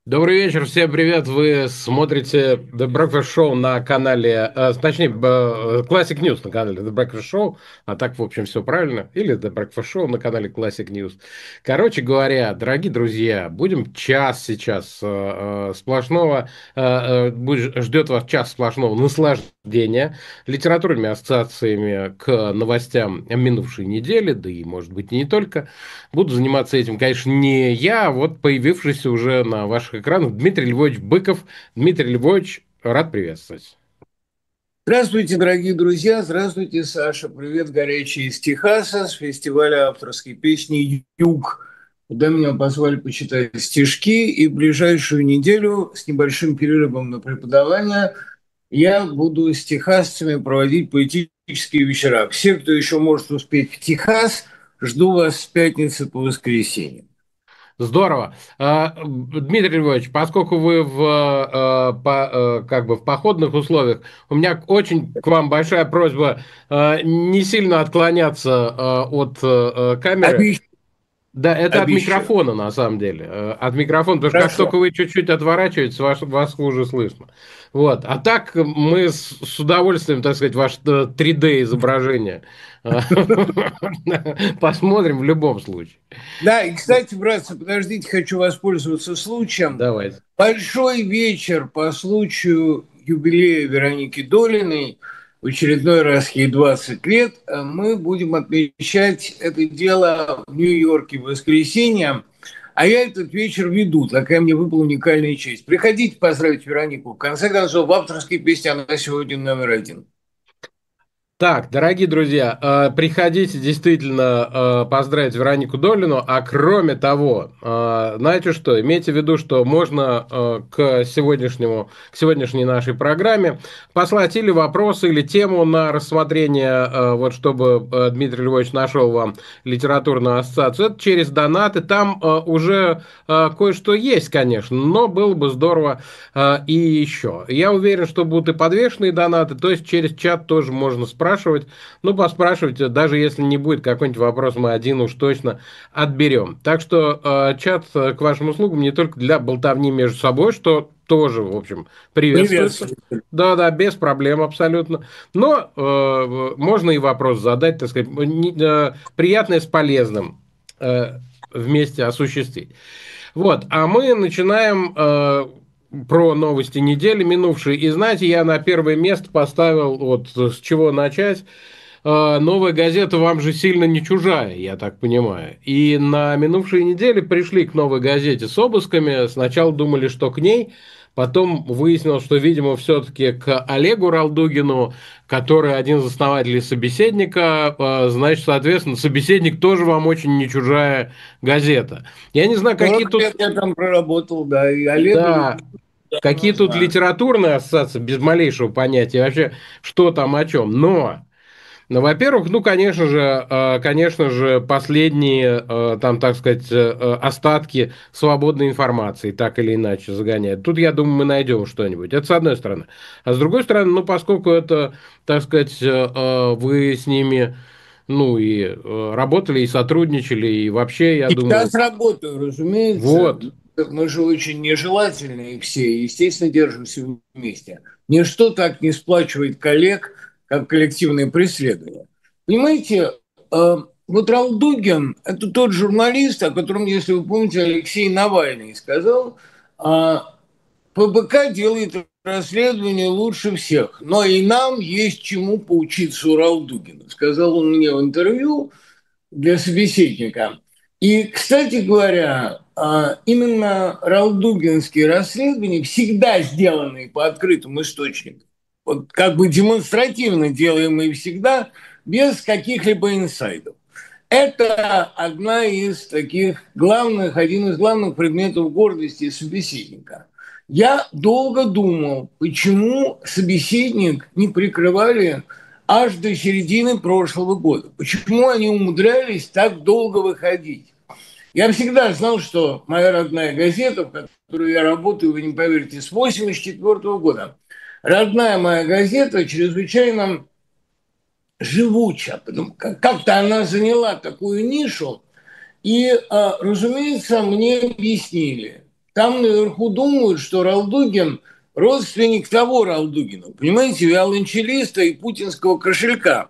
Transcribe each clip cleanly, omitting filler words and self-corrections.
Добрый вечер, всем привет. Вы смотрите The Breakfast Show на канале, точнее, Classic News на канале The Breakfast Show, а так, в общем, все правильно, или The Breakfast Show на канале Classic News. Короче говоря, дорогие друзья, будем час сейчас сплошного, ждет вас час сплошного наслаждения литературными ассоциациями к новостям минувшей недели, да и, может быть, и не только. Буду заниматься этим, конечно, не я, а вот появившийся уже на ваших экранах Дмитрий Львович Быков. Дмитрий Львович, рад приветствовать. Здравствуйте, дорогие друзья! Здравствуйте, Саша! Привет, горячий из Техаса, с фестиваля авторской песни «Юг», куда меня позвали почитать стишки, и в ближайшую неделю с небольшим перерывом на преподавание я буду с техасцами проводить поэтические вечера. Все, кто еще может успеть в Техас, жду вас с пятницы по воскресенье. Здорово. Дмитрий Львович, поскольку вы как бы в походных условиях, у меня очень к вам большая просьба не сильно отклоняться от камеры. Обещаю. Да, это от Обещаю. микрофона, на самом деле. От микрофона, потому что как Хорошо. только вы чуть-чуть отворачиваетесь, вас хуже слышно. Вот. А так мы с удовольствием, так сказать, ваше 3D-изображение посмотрим в любом случае. Да, и, кстати, братцы, подождите, хочу воспользоваться случаем. Давайте. Большой вечер по случаю юбилея Вероники Долиной, в очередной раз ей 20 лет, мы будем отмечать это дело в Нью-Йорке в воскресенье, а я этот вечер веду, такая мне выпала уникальная честь. Приходите поздравить Веронику. В конце концов, в авторской песне она сегодня номер один. Так, дорогие друзья, приходите действительно поздравить Веронику Долину, а кроме того, знаете что, имейте в виду, что можно к сегодняшней нашей программе послать или вопросы, или тему на рассмотрение, вот чтобы Дмитрий Львович нашел вам литературную ассоциацию, это через донаты, там уже кое-что есть, конечно, но было бы здорово и еще. Я уверен, что будут и подвешенные донаты, то есть через чат тоже можно спрашивать. Ну, поспрашивайте, даже если не будет какой-нибудь вопрос, мы один уж точно отберем. Так что чат к вашим услугам не только для болтовни между собой, что тоже, в общем, приветствуется. Приветствую. Да-да, без проблем абсолютно. Но можно и вопрос задать, так сказать, приятное с полезным вместе осуществить. Вот, а мы начинаем про новости недели минувшей. И знаете, я на первое место поставил, вот с чего начать. Новая газета вам же сильно не чужая, я так понимаю. И на минувшей неделе пришли к новой газете с обысками. Сначала думали, что к ней, потом выяснилось, что, видимо, все-таки к Олегу Ралдугину, который один из основателей собеседника, значит, соответственно, собеседник тоже вам очень не чужая газета. Я не знаю, какие 40 тут, лет я там проработал, да, и Олега да, люблю, давно какие тут знаю. литературные ассоциации без малейшего понятия вообще, что там о чем. Но ну, во-первых, ну, конечно же, последние, там, так сказать, остатки свободной информации, так или иначе, загоняют. Тут, я думаю, мы найдем что-нибудь. Это с одной стороны. А с другой стороны, ну, поскольку это, так сказать, вы с ними, ну, и работали, и сотрудничали, и вообще, я И думаю, сейчас работаю, разумеется. вот. Мы же очень нежелательные все, и, естественно, держимся вместе. Ничто так не сплачивает коллег, как коллективное преследование. Понимаете, вот Раул Дугин – это тот журналист, о котором, если вы помните, Алексей Навальный сказал, ПБК делает расследование лучше всех, но и нам есть чему поучиться у Ралдугина. Сказал он мне в интервью, для собеседника. И, кстати говоря, именно ралдугинские расследования, всегда сделанные по открытым источникам, вот как бы демонстративно делаемые всегда, без каких-либо инсайдов. Это одна из таких главных, один из главных предметов гордости собеседника. Я долго думал, почему собеседник не прикрывали аж до середины прошлого года. Почему они умудрялись так долго выходить? Я всегда знал, что моя родная газета, в которой я работаю, вы не поверите, с 1984 года, родная моя газета чрезвычайно живуча. Как-то она заняла такую нишу, и, разумеется, мне объяснили, там наверху думают, что Ралдугин родственник того Ралдугина, понимаете, виолончелиста и путинского кошелька.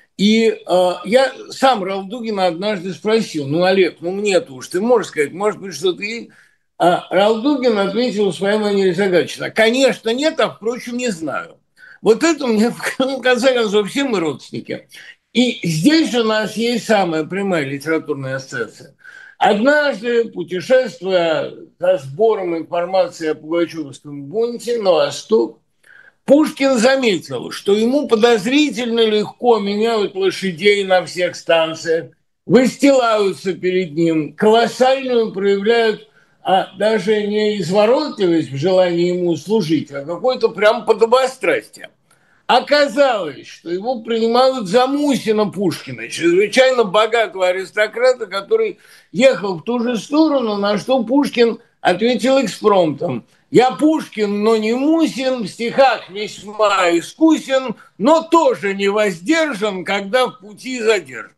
И я сам Ралдугина однажды спросил: ну, Олег, ну мне-то уж ты можешь сказать, может быть, что ты... А Ралдугин ответил в своей манере загадочно: конечно, нет, а, впрочем, не знаю. Вот это мне, в конце концов, все мы родственники. И здесь у нас есть самая прямая литературная ассоциация. Однажды, путешествуя за сбором информации о Пугачевском бунте на восток, Пушкин заметил, что ему подозрительно легко меняют лошадей на всех станциях, выстилаются перед ним, колоссальную проявляют даже не изворотливость в желании ему служить, а какое-то прям подобострастие. Оказалось, что его принимают за Мусина Пушкина, чрезвычайно богатого аристократа, который ехал в ту же сторону, на что Пушкин ответил экспромтом: «Я Пушкин, но не Мусин, в стихах весьма искусен, но тоже не воздержан, когда в пути задержан».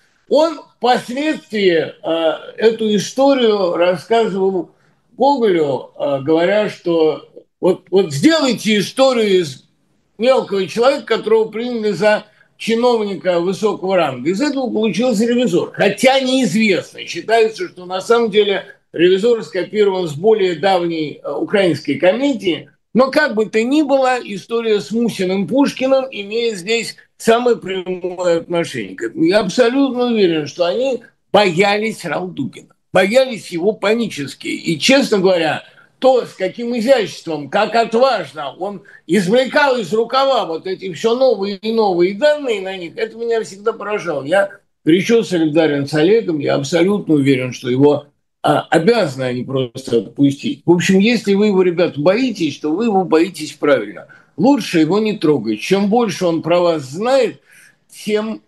Он впоследствии эту историю рассказывал Гоголю, говоря, что вот сделайте историю из мелкого человека, которого приняли за чиновника высокого ранга. Из этого получился ревизор. Хотя неизвестно. Считается, что на самом деле ревизор скопирован с более давней украинской комедии. Но как бы то ни было, история с Мусиным Пушкиным имеет здесь самое прямое отношение. Я абсолютно уверен, что они боялись Ралдугина, боялись его панически. И, честно говоря, то, с каким изяществом, как отважно он извлекал из рукава вот эти все новые и новые данные на них, это меня всегда поражало. Я горячо солидарен с Олегом, я абсолютно уверен, что его обязаны они просто отпустить. В общем, если вы его, ребят, боитесь, то вы его боитесь правильно. Лучше его не трогать. Чем больше он про вас знает, тем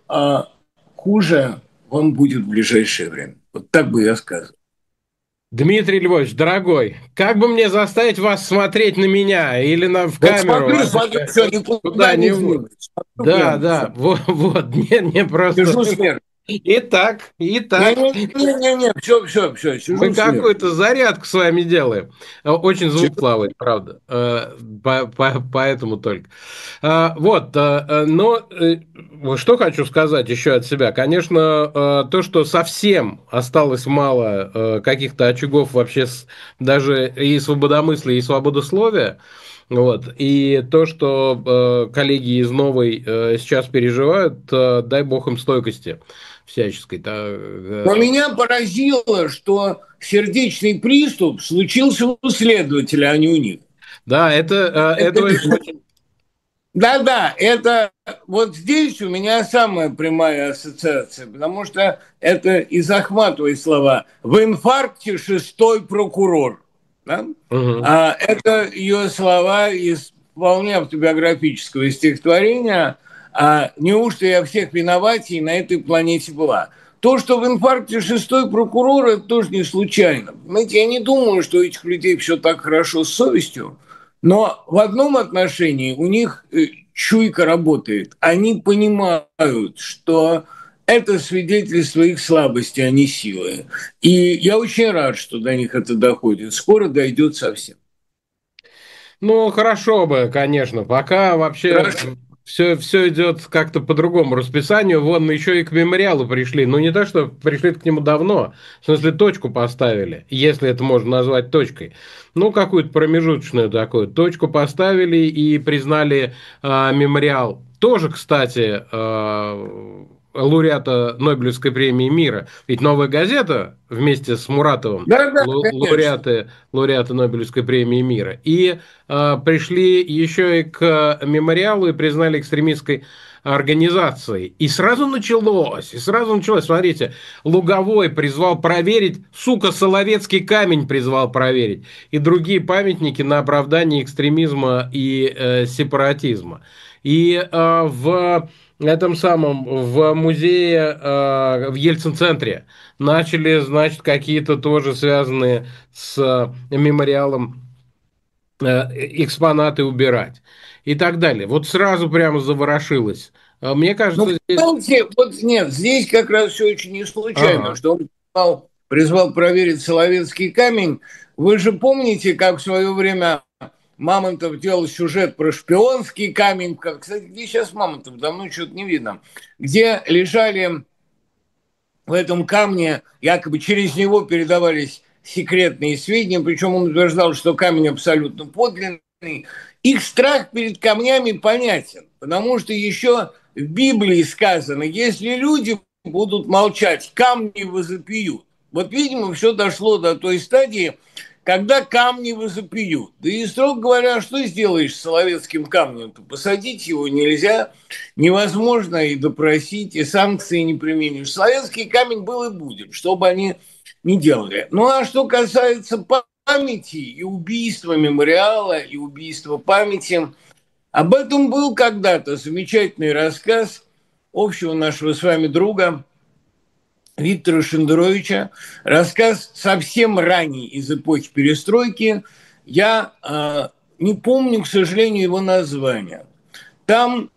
хуже вам будет в ближайшее время. Вот так бы я сказал. Дмитрий Львович, дорогой, как бы мне заставить вас смотреть на меня или в Вот камеру? смотрю, смотрю, все, никуда не Куда-нибудь. двигаюсь. Смотрю Да, прямо, да, все. вот, не просто. Сижу смерть. Итак, Не-не-не, все, мы сижу смерть. какую-то зарядку с вами делаем. Очень звук плавает, правда. Поэтому только. Что хочу сказать еще от себя. Конечно, то, что совсем осталось мало каких-то очагов вообще даже и свободомыслия, и свободословия, вот. И то, что коллеги из Новой сейчас переживают, дай бог им стойкости всяческой. Но меня поразило, что сердечный приступ случился у следователя, а не у них. Да, это Это, очень... да, это вот здесь у меня самая прямая ассоциация, потому что это из Ахматовой слова: «В инфаркте шестой прокурор». Да? Мгм. А это ее слова из вполне автобиографического стихотворения «Неужто я всех виноват и на этой планете была?». То, что в инфаркте шестой прокурор, это тоже не случайно. Знаете, я не думаю, что у этих людей все так хорошо с совестью, но в одном отношении у них чуйка работает. Они понимают, что это свидетельство их слабости, а не силы. И я очень рад, что до них это доходит. Скоро дойдет совсем. Ну, хорошо бы, конечно. Пока вообще Хорошо. все идет как-то по другому расписанию. Вон, мы еще и к мемориалу пришли. Ну, не то, что пришли к нему давно. В смысле, точку поставили, если это можно назвать точкой. Ну, какую-то промежуточную такую. Точку поставили и признали мемориал. Тоже, кстати, лауреата Нобелевской премии мира. Ведь «Новая газета» вместе с Муратовым Да, конечно. лауреаты Нобелевской премии мира. И пришли еще и к мемориалу и признали экстремистской организацией. И сразу началось. Смотрите, Луговой призвал проверить, сука, Соловецкий камень призвал проверить, и другие памятники на оправдание экстремизма и сепаратизма. И в музее в Ельцин-центре начали, значит, какие-то тоже связанные с мемориалом экспонаты убирать и так далее. Вот сразу прямо заворошилось. Мне Ну, кажется, здесь... понимаете, вот нет, здесь как раз все очень не случайно, Ага. что он признал призвал проверить Соловецкий камень. Вы же помните, как в свое время Мамонтов делал сюжет про шпионский камень. Кстати, где сейчас Мамонтов? Давно что-то не видно. Где лежали в этом камне, якобы через него передавались секретные сведения, причем он утверждал, что камень абсолютно подлинный. Их страх перед камнями понятен, потому что еще в Библии сказано, если люди будут молчать, камни возопьют. Вот, видимо, все дошло до той стадии, когда камни возопьют. Да и, строго говоря, что сделаешь с Соловецким камнем-то? Посадить его нельзя, невозможно и допросить, и санкции не применишь. Соловецкий камень был и будет, что бы они ни делали. Ну, а что касается памяти и убийства мемориала, и убийства памяти, об этом был когда-то замечательный рассказ общего нашего с вами друга Виктора Шендеровича, рассказ совсем ранний из эпохи перестройки. Я не помню, к сожалению, его название. Там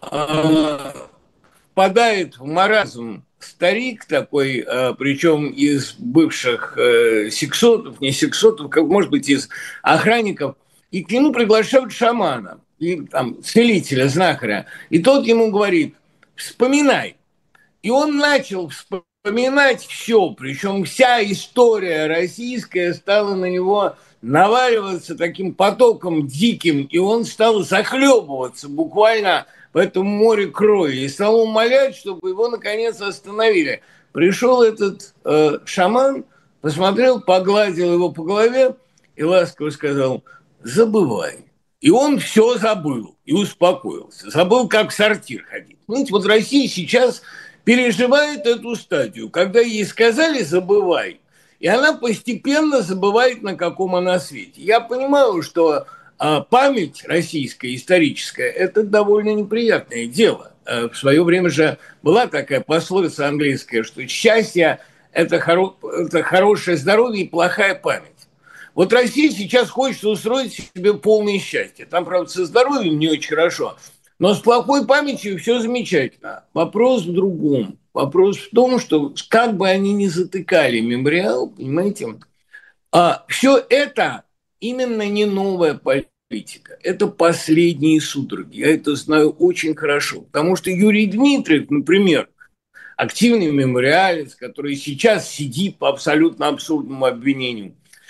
впадает в маразм старик такой, причем из бывших сексотов, не сексотов, как, может быть, из охранников, и к нему приглашают шамана, и, там, целителя, знахаря. И тот ему говорит, вспоминай. И он начал вспоминать все, причем вся история российская стала на него наваливаться таким потоком диким, и он стал захлебываться буквально в этом море крови и стал умолять, чтобы его наконец остановили. Пришел этот шаман, посмотрел, погладил его по голове и ласково сказал: забывай. И он все забыл и успокоился. Забыл, как в сортир ходить. Знаете, вот Россия сейчас переживает эту стадию, когда ей сказали «забывай», и она постепенно забывает, на каком она свете. Я понимаю, что память российская, историческая, это довольно неприятное дело. В свое время же была такая пословица английская, что счастье – это хорошее здоровье и плохая память. Вот Россия сейчас хочет устроить себе полное счастье. Там, правда, со здоровьем не очень хорошо, но с плохой памятью все замечательно. Вопрос в другом. Вопрос в том, что как бы они ни затыкали мемориал, понимаете, все это именно не новая политика. Это последние судороги. Я это знаю очень хорошо. Потому что Юрий Дмитриев, например, активный мемориалец, который сейчас сидит по абсолютно абсурдному обвинению,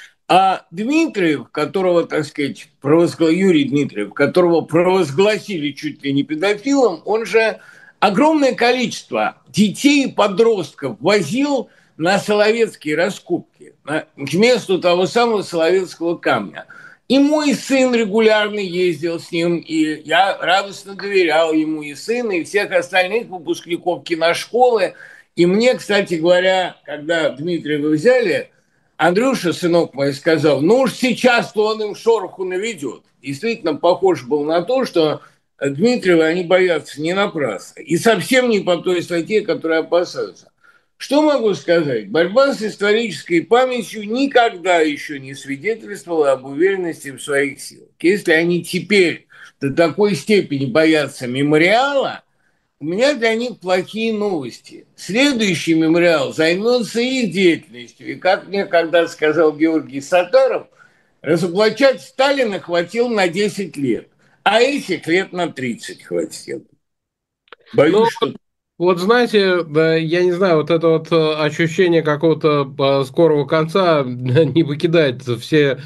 а Дмитриев, которого, так сказать, Юрий Дмитриев, которого провозгласили чуть ли не педофилом, он же огромное количество детей и подростков возил на Соловецкие раскопки, к месту того самого Соловецкого камня. И мой сын регулярно ездил с ним, и я радостно доверял ему, и сына, и всех остальных выпускников киношколы. И мне, кстати говоря, когда Дмитриева взяли, Андрюша, сынок мой, сказал, ну уж сейчас-то он им шороху наведет. Действительно, похож был на то, что Дмитриева они боятся не напрасно. И совсем не по той статье, которой опасаются. Что могу сказать? Борьба с исторической памятью никогда еще не свидетельствовала об уверенности в своих силах. Если они теперь до такой степени боятся мемориала, у меня для них плохие новости. Следующий мемориал займется их деятельностью. И как мне когда сказал Георгий Сатаров, разоблачать Сталина хватило на 10 лет, а этих лет на 30 хватило. Ну, Боюсь, что... вот знаете, я не знаю, вот это вот ощущение какого-то скорого конца не покидает все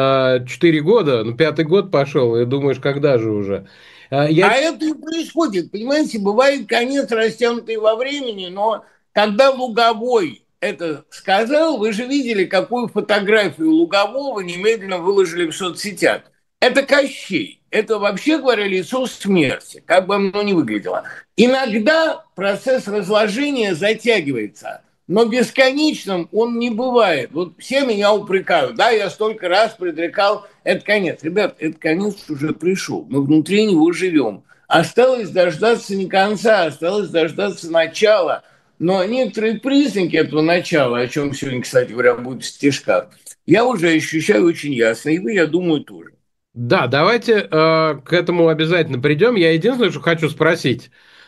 4 года, ну, 5-й год пошел, и думаешь, когда же уже? Я... А это и происходит, понимаете, бывает конец растянутый во времени, но когда Луговой это сказал, вы же видели, какую фотографию Лугового немедленно выложили в соцсетях. Это Кощей. Это, вообще говоря, лицо смерти, как бы оно ни выглядело. Иногда процесс разложения затягивается, но бесконечным он не бывает. Вот все меня упрекают. Да, я столько раз предрекал, это конец. Ребят, этот конец уже пришел. Мы внутри него живем. Осталось дождаться не конца, осталось дождаться начала. Но некоторые признаки этого начала, о чем сегодня, кстати говоря, будет в стишках, я уже ощущаю очень ясно. И вы, я думаю, тоже. Да, давайте к этому обязательно придем. Я единственное, что хочу спросить.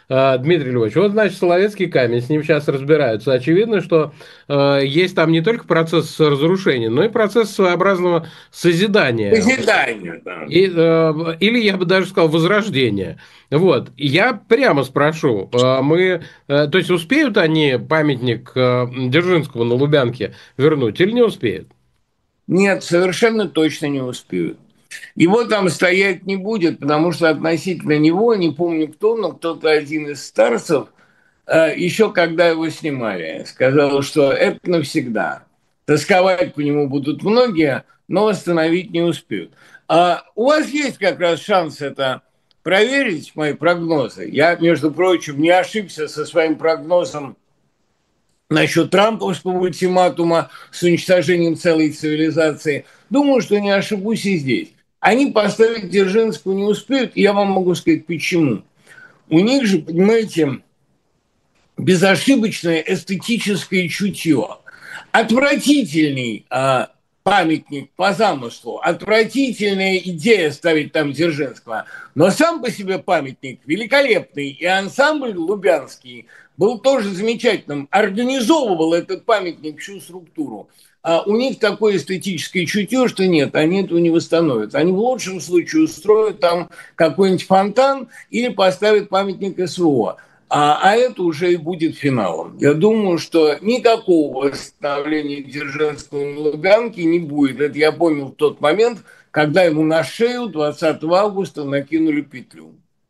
Дмитрий Львович, вот, значит, Соловецкий камень, с ним сейчас разбираются. Очевидно, что есть там не только процесс разрушения, но и процесс своеобразного созидания. Созидание, да. Или я бы даже сказал возрождения. Вот. Я прямо спрошу, то есть успеют они памятник Дзержинского на Лубянке вернуть или не успеют? Нет, совершенно точно не успеют. Его там стоять не будет, потому что относительно него, не помню кто, но кто-то один из старцев, еще когда его снимали, сказал, что это навсегда. Тосковать по нему будут многие, но восстановить не успеют. А у вас есть как раз шанс это проверить, мои прогнозы. Я, между прочим, не ошибся со своим прогнозом насчет трамповского ультиматума с уничтожением целой цивилизации. Думаю, что не ошибусь и здесь. Они поставить Дзержинского не успеют, и я вам могу сказать, почему. У них же, понимаете, безошибочное эстетическое чутье. Отвратительный памятник по замыслу, отвратительная идея ставить там Дзержинского, но сам по себе памятник великолепный, и ансамбль лубянский был тоже замечательным, организовывал этот памятник всю структуру. А у них такое эстетическое чутье, что нет, они этого не восстановят. Они в лучшем случае устроят там какой-нибудь фонтан или поставят памятник СВО. А это уже и будет финалом. Я думаю, что никакого восстановления Дзержинского на Лубянке не будет. Это я понял в тот момент, когда ему на шею 20 августа накинули петлю.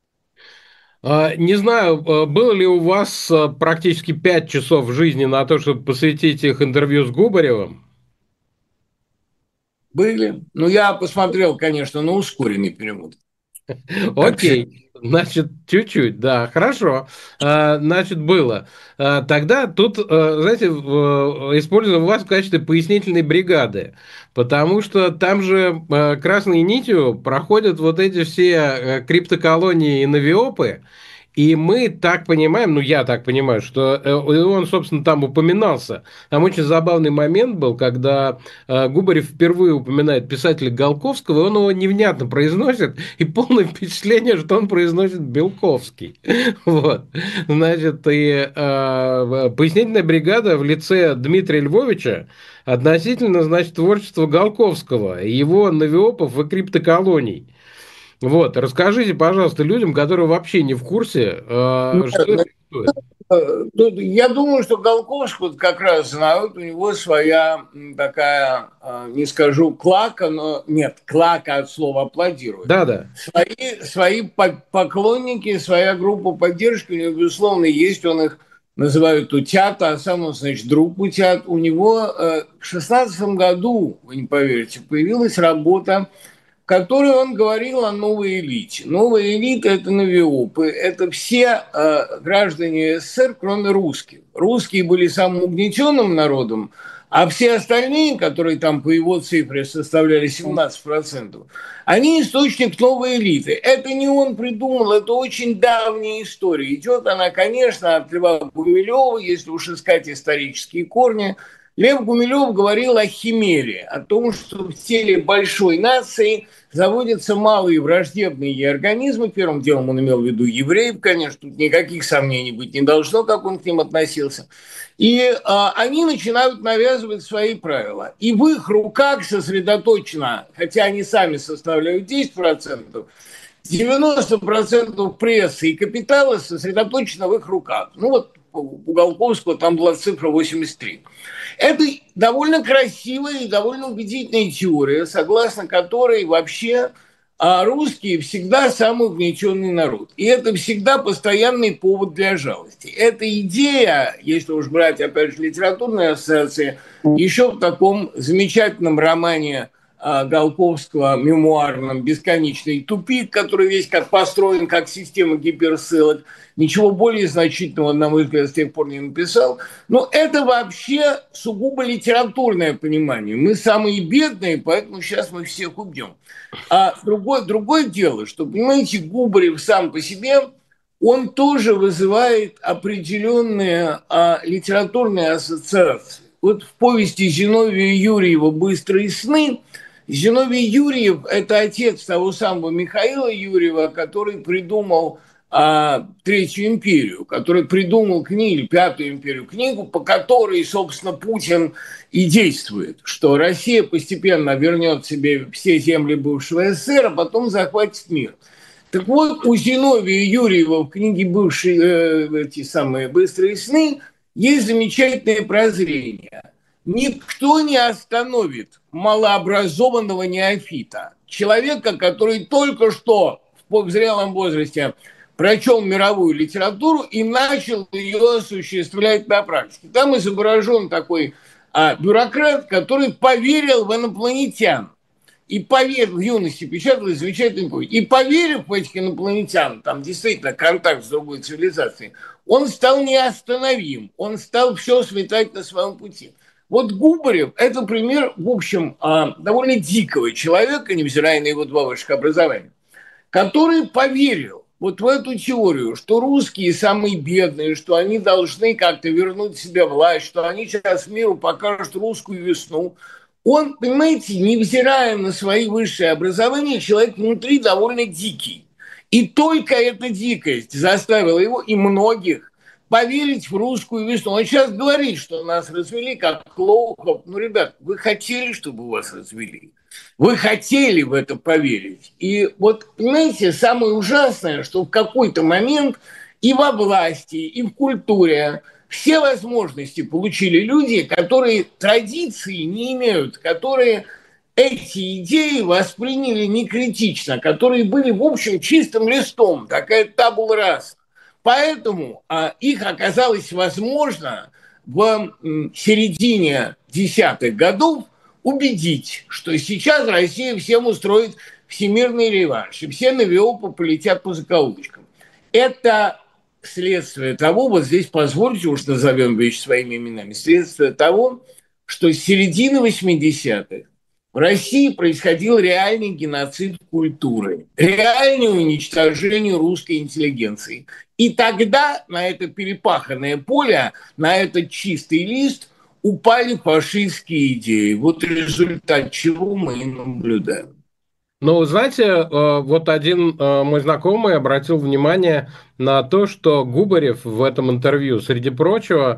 Не знаю, было ли у вас практически 5 часов жизни на то, чтобы посвятить их интервью с Губаревым? Были. Ну, я посмотрел, конечно, на ускоренный перевод. Как все. Окей, значит, чуть-чуть, да, хорошо. Значит, было. Тогда тут, знаете, используем вас в качестве пояснительной бригады, потому что там же красной нитью проходят вот эти все криптоколонии и навиопы, и мы так понимаем, ну я так понимаю, что он, собственно, там упоминался. Там очень забавный момент был, когда Губарев впервые упоминает писателя Голковского, и он его невнятно произносит, и полное впечатление, что он произносит Белковский. Вот. Значит, и пояснительная бригада в лице Дмитрия Львовича относительно, значит, творчества Голковского, его навиопов и криптоколоний. Вот, расскажите, пожалуйста, людям, которые вообще не в курсе, что это такое. Я думаю, что Голковского как раз знают, у него своя такая, не скажу клака, но нет, клака от слова аплодирует. Да-да. Свои поклонники, своя группа поддержки у него, безусловно, есть, он их называют утята, а сам он, значит, друг утят. У него в 16 году, вы не поверите, появилась работа, в которой он говорил о новой элите. Новая элита – это новиопы, это все граждане СССР, кроме русских. Русские были самым угнетенным народом, а все остальные, которые там по его цифре составляли 17%, они источник новой элиты. Это не он придумал, это очень давняя история. Идет она, конечно, от Льва Гумилева, если уж искать исторические корни. Лев Гумилев говорил о химере, о том, что в теле большой нации заводятся малые враждебные организмы. Первым делом он имел в виду евреев, конечно, тут никаких сомнений быть не должно, как он к ним относился. И они начинают навязывать свои правила. И в их руках сосредоточено, хотя они сами составляют 10%, 90% прессы и капитала сосредоточено в их руках. Ну вот у Голковского там была цифра 83. Это довольно красивая и довольно убедительная теория, согласно которой вообще русские всегда самый угнетенный народ. И это всегда постоянный повод для жалости. Эта идея, если уж брать, опять же, литературные ассоциации, еще в таком замечательном романе Голковского мемуарном «Бесконечный тупик», который весь как построен как система гиперссылок, ничего более значительного, на мой взгляд, с тех пор не написал. Но это вообще сугубо литературное понимание. Мы самые бедные, поэтому сейчас мы всех убьем. А другое дело, что, понимаете, Губарев сам по себе, он тоже вызывает определенные литературные ассоциации. Вот в повести Зиновия Юрьева «Быстрые сны» Зиновий Юрьев – это отец того самого Михаила Юрьева, который придумал Третью империю, который придумал книгу, или Пятую империю, книгу, по которой, собственно, Путин и действует, что Россия постепенно вернет себе все земли бывшего СССР, а потом захватит мир. Так вот, у Зиновия Юрьева в книге «Бывшие эти самые быстрые сны» есть замечательное прозрение. Никто не остановит малообразованного неофита, человека, который только что в зрелом возрасте прочел мировую литературу и начал ее осуществлять на практике. Там изображен такой бюрократ, который поверил в инопланетян. И поверил, в юности печаталась замечательная повесть. И поверив в этих инопланетян, там действительно контакт с другой цивилизацией, он стал неостановим, он стал все сметать на своем пути. Вот Губарев – это пример, в общем, довольно дикого человека, невзирая на его два высших образования, который поверил вот в эту теорию, что русские самые бедные, что они должны как-то вернуть себе власть, что они сейчас миру покажут русскую весну. Он, понимаете, невзирая на свои высшие образования, человек внутри довольно дикий. И только эта дикость заставила его и многих поверить в русскую весну. Он сейчас говорит, что нас развели как лохов. Ну, ребят, вы хотели, чтобы вас развели? Вы хотели в это поверить. И вот, понимаете, самое ужасное, что в какой-то момент и во власти, и в культуре все возможности получили люди, которые традиции не имеют, которые эти идеи восприняли не критично, которые были, в общем, чистым листом, такая табула раса. Поэтому их оказалось возможно в середине десятых годов убедить, что сейчас Россия всем устроит всемирный реванш, и все на ВИО полетят по закоулочкам. Это следствие того, вот здесь позвольте уж назовем вещи своими именами, следствие того, что с середины 80-х в России происходил реальный геноцид культуры, реальное уничтожение русской интеллигенции. И тогда на это перепаханное поле, на этот чистый лист упали фашистские идеи. Вот результат чего мы и наблюдаем. Ну, знаете, вот один мой знакомый обратил внимание на то, что Губарев в этом интервью, среди прочего,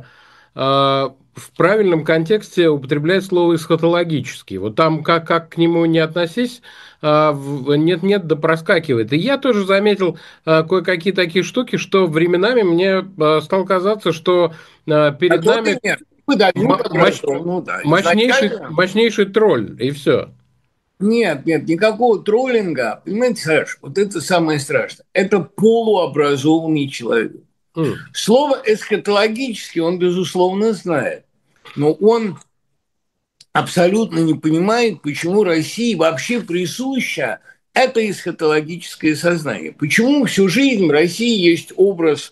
в правильном контексте употребляет слово эсхатологический. Вот там, как к нему не относись, нет-нет, да проскакивает. И я тоже заметил кое-какие такие штуки, что временами мне стало казаться, что перед нами нет. Мы дадим ну, да. мощнейший тролль, и все. Нет, никакого троллинга. Понимаете, Саш, вот это самое страшное. Это полуобразованный человек. Слово эсхатологический он, безусловно, знает. Но он абсолютно не понимает, почему России вообще присуще это эсхатологическое сознание. Почему всю жизнь в России есть образ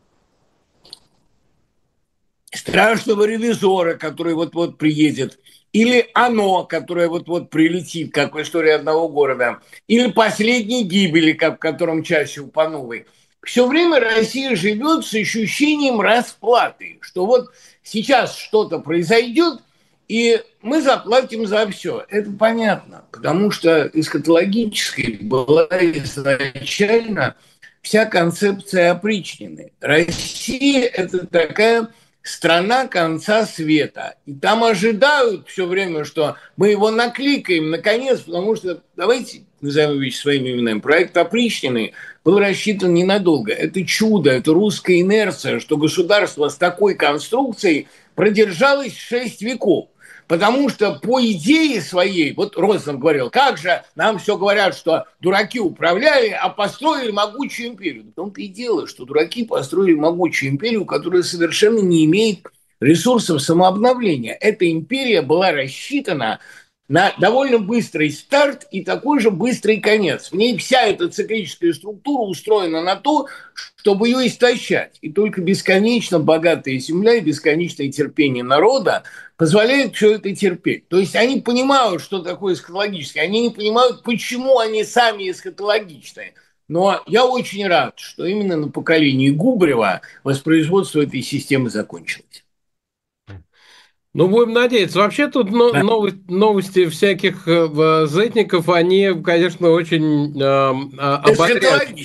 страшного ревизора, который вот-вот приедет, или оно, которое вот-вот прилетит, как в истории одного города, или последней гибели, как в котором чаще у Пановой. Все время Россия живет с ощущением расплаты, что вот сейчас что-то произойдет, и мы заплатим за все. Это понятно, потому что эсхатологической была изначально вся концепция опричнины. Россия – это такая страна конца света. И там ожидают все время, что мы его накликаем, наконец, потому что, давайте назовем вещи своими именами, проект опричнины был рассчитан ненадолго. Это чудо, это русская инерция, что государство с такой конструкцией продержалось 6 веков. Потому что по идее своей, вот Розен говорил, как же нам все говорят, что дураки управляли, а построили могучую империю. В том-то и дело, что дураки построили могучую империю, которая совершенно не имеет ресурсов самообновления. Эта империя была рассчитана на довольно быстрый старт и такой же быстрый конец. В ней вся эта циклическая структура устроена на то, чтобы ее истощать. И только бесконечно богатая земля и бесконечное терпение народа позволяют все это терпеть. То есть они понимают, что такое эсхатологическое, они не понимают, почему они сами эсхатологичные. Но я очень рад, что именно на поколении Губарева воспроизводство этой системы закончилось. Ну, будем надеяться. Вообще тут новости всяких зетников, они, конечно, очень ободряют.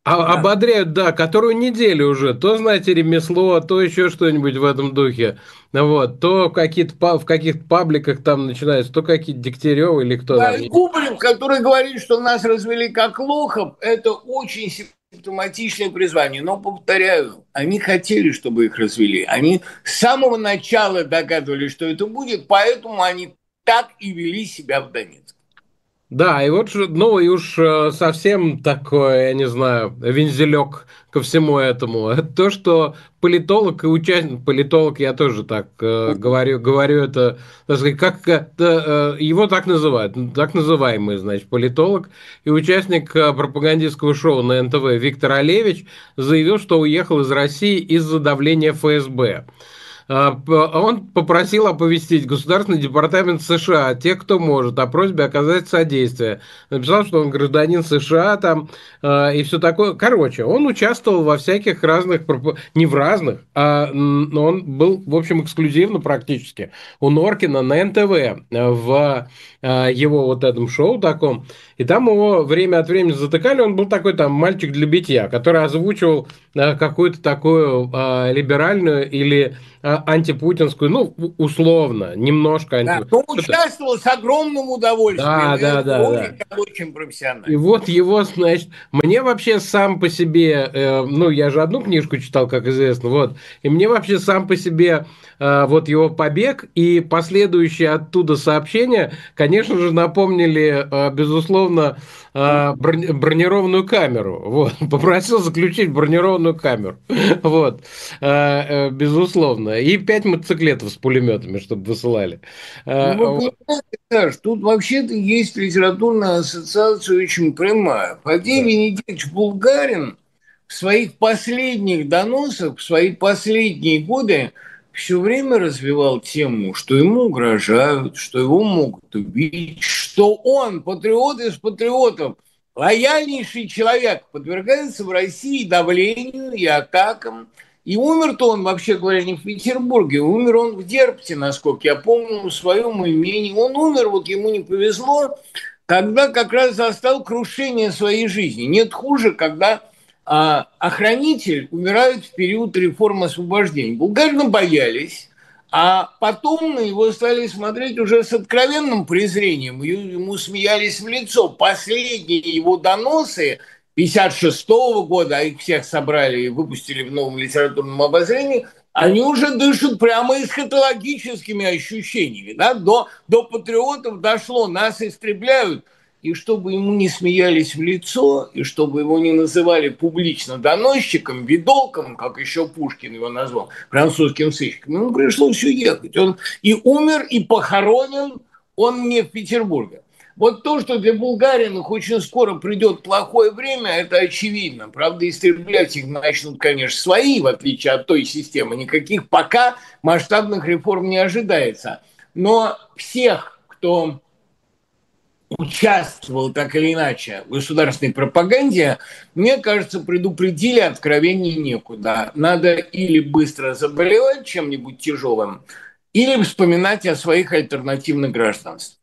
Да. Ободряют, да, которую неделю уже. То, знаете, ремесло, то еще что-нибудь в этом духе. Вот. То в каких-то пабликах там начинается, то какие-то Дегтяревы или кто Да, там. и Губарев, который говорит, что нас развели как лохов, это очень симптоматичное призвание. Но, повторяю, они хотели, чтобы их развели. Они с самого начала догадывались, что это будет, поэтому они так и вели себя в Донецке. Да, и вот, ну и уж совсем такой, я не знаю, вензелек ко всему этому. Это то, что политолог и участник, политолог, я тоже так говорю это, так сказать, как его так называют, так называемый, значит, политолог и участник пропагандистского шоу на НТВ Виктор Олевич заявил, что уехал из России из-за давления ФСБ. Он попросил оповестить Государственный департамент США, тех, кто может, о просьбе оказать содействие. Написал, что он гражданин США там и все такое. Короче, он участвовал во всяких разных, не в разных, но он был, в общем, эксклюзивно практически у Норкина на НТВ в его вот этом шоу таком. И там его время от времени затыкали. Он был такой там мальчик для битья, который озвучивал какую-то такую либеральную или антипутинскую, ну, условно, немножко Да. антипутинскую. Но участвовал с огромным удовольствием, Да, и да, это да, да. ролик очень И профессиональный. вот его, значит, мне вообще сам по себе, ну, я же одну книжку читал, как известно, вот, и мне вообще сам по себе вот его побег и последующие оттуда сообщения, конечно же, напомнили, безусловно, бронированную камеру, вот, попросил заключить бронированную камеру, вот, безусловно, и 5 мотоциклетов с пулеметами, чтобы высылали. Ну, вы Вот. понимаете, Саш, тут вообще-то есть литературная ассоциация очень прямая. Фадей Да. Венедиктович Булгарин в своих последних доносах, в свои последние годы все время развивал тему, что ему угрожают, что его могут убить, что он, патриот из патриотов, лояльнейший человек, подвергается в России давлению и атакам. И умер-то он, вообще говоря, не в Петербурге, умер он в Дерпте, насколько я помню, в своем имении. Он умер, вот ему не повезло, когда как раз застал крушение своей жизни. Нет хуже, когда охранитель умирает в период реформы освобождения. Булгарина боялись, а потом на него стали смотреть уже с откровенным презрением. Ему смеялись в лицо. Последние его доносы 1956 года, а их всех собрали и выпустили в новом литературном обозрении, они уже дышат прямо эсхатологическими ощущениями. Да? До патриотов дошло, нас истребляют. И чтобы ему не смеялись в лицо, и чтобы его не называли публично доносчиком, видолком, как еще Пушкин его назвал, французским сыщиком, ему пришлось уехать. Он и умер, и похоронен он не в Петербурге. Вот то, что для булгариных очень скоро придет плохое время, это очевидно. Правда, истреблять их начнут, конечно, свои, в отличие от той системы. Никаких пока масштабных реформ не ожидается. Но всех, кто участвовал так или иначе в государственной пропаганде, мне кажется, предупредили, откровений некуда. Надо или быстро заболевать чем-нибудь тяжелым, или вспоминать о своих альтернативных гражданствах.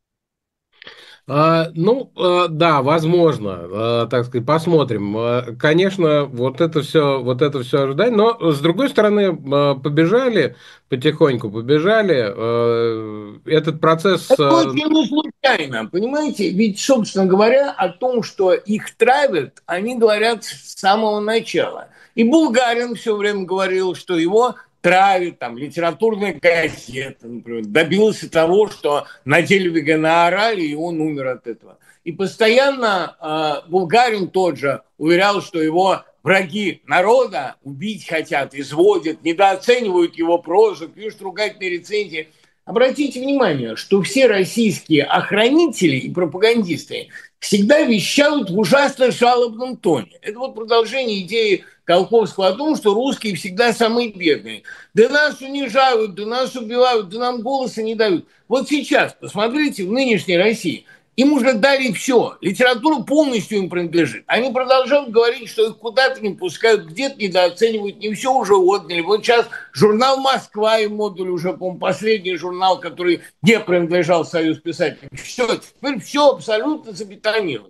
Ну, да, возможно, так сказать, посмотрим. Конечно, вот это все ожидать, но с другой стороны, побежали, потихоньку побежали. Этот процесс, Это очень не случайно, понимаете? Ведь, собственно говоря, о том, что их травят, они говорят с самого начала. И Булгарин все время говорил, что его травит, там, литературная газета, например, добился того, что на телевиде наорали, и он умер от этого. И постоянно Булгарин тот же уверял, что его враги народа убить хотят, изводят, недооценивают его прозу, пишут ругательные рецензии. Обратите внимание, что все российские охранители и пропагандисты всегда вещают в ужасно жалобном тоне. Это вот продолжение идеи Колковского о том, что русские всегда самые бедные. Да нас унижают, да нас убивают, да нам голоса не дают. Вот сейчас, посмотрите, в нынешней России им уже дали все. Литература полностью им принадлежит. Они продолжают говорить, что их куда-то не пускают, где-то недооценивают, не все уже отняли. Вот сейчас журнал «Москва» и модуль уже, по-моему, последний журнал, который не принадлежал Союз писателей. Все, теперь все абсолютно забетонировано.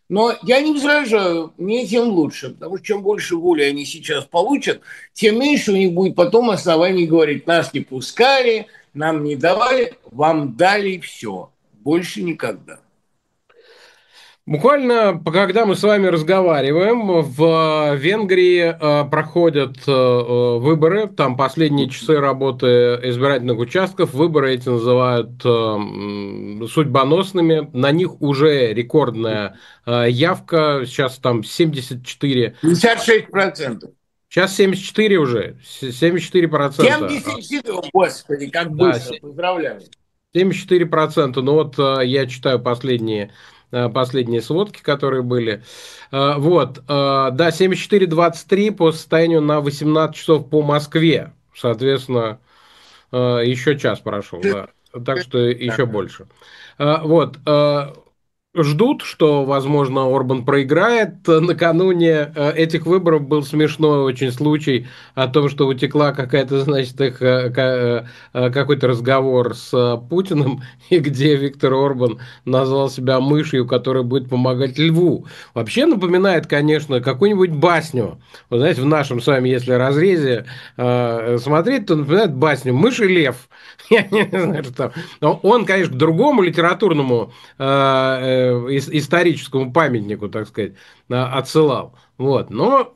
Но я не возражаю, мне тем лучше, потому что чем больше воли они сейчас получат, тем меньше у них будет потом оснований говорить, нас не пускали, нам не давали, вам дали все, больше никогда. Буквально, когда мы с вами разговариваем, в Венгрии проходят выборы, там последние часы работы избирательных участков, выборы эти называют судьбоносными, на них уже рекордная явка, сейчас там 74, 56%. сейчас 74 уже, 74%. 74, господи, как Да, быстро, поздравляю. 74%. Ну вот я читаю последние сводки, которые были. Вот, да, 74,23 по состоянию на 18 часов по Москве. Соответственно, еще час прошел, да. Так что еще больше. Вот. Ждут, что, возможно, Орбан проиграет. Накануне этих выборов был смешной очень случай о том, что утекла какая-то, значит, их какой-то разговор с Путиным, и где Виктор Орбан назвал себя мышью, которая будет помогать льву. Вообще напоминает, конечно, какую-нибудь басню. Вы знаете, в нашем с вами, если разрезе смотреть, то напоминает басню «Мышь и лев». Я не знаю, что. Но он, конечно, к другому литературному историческому памятнику, так сказать, отсылал. Вот. Но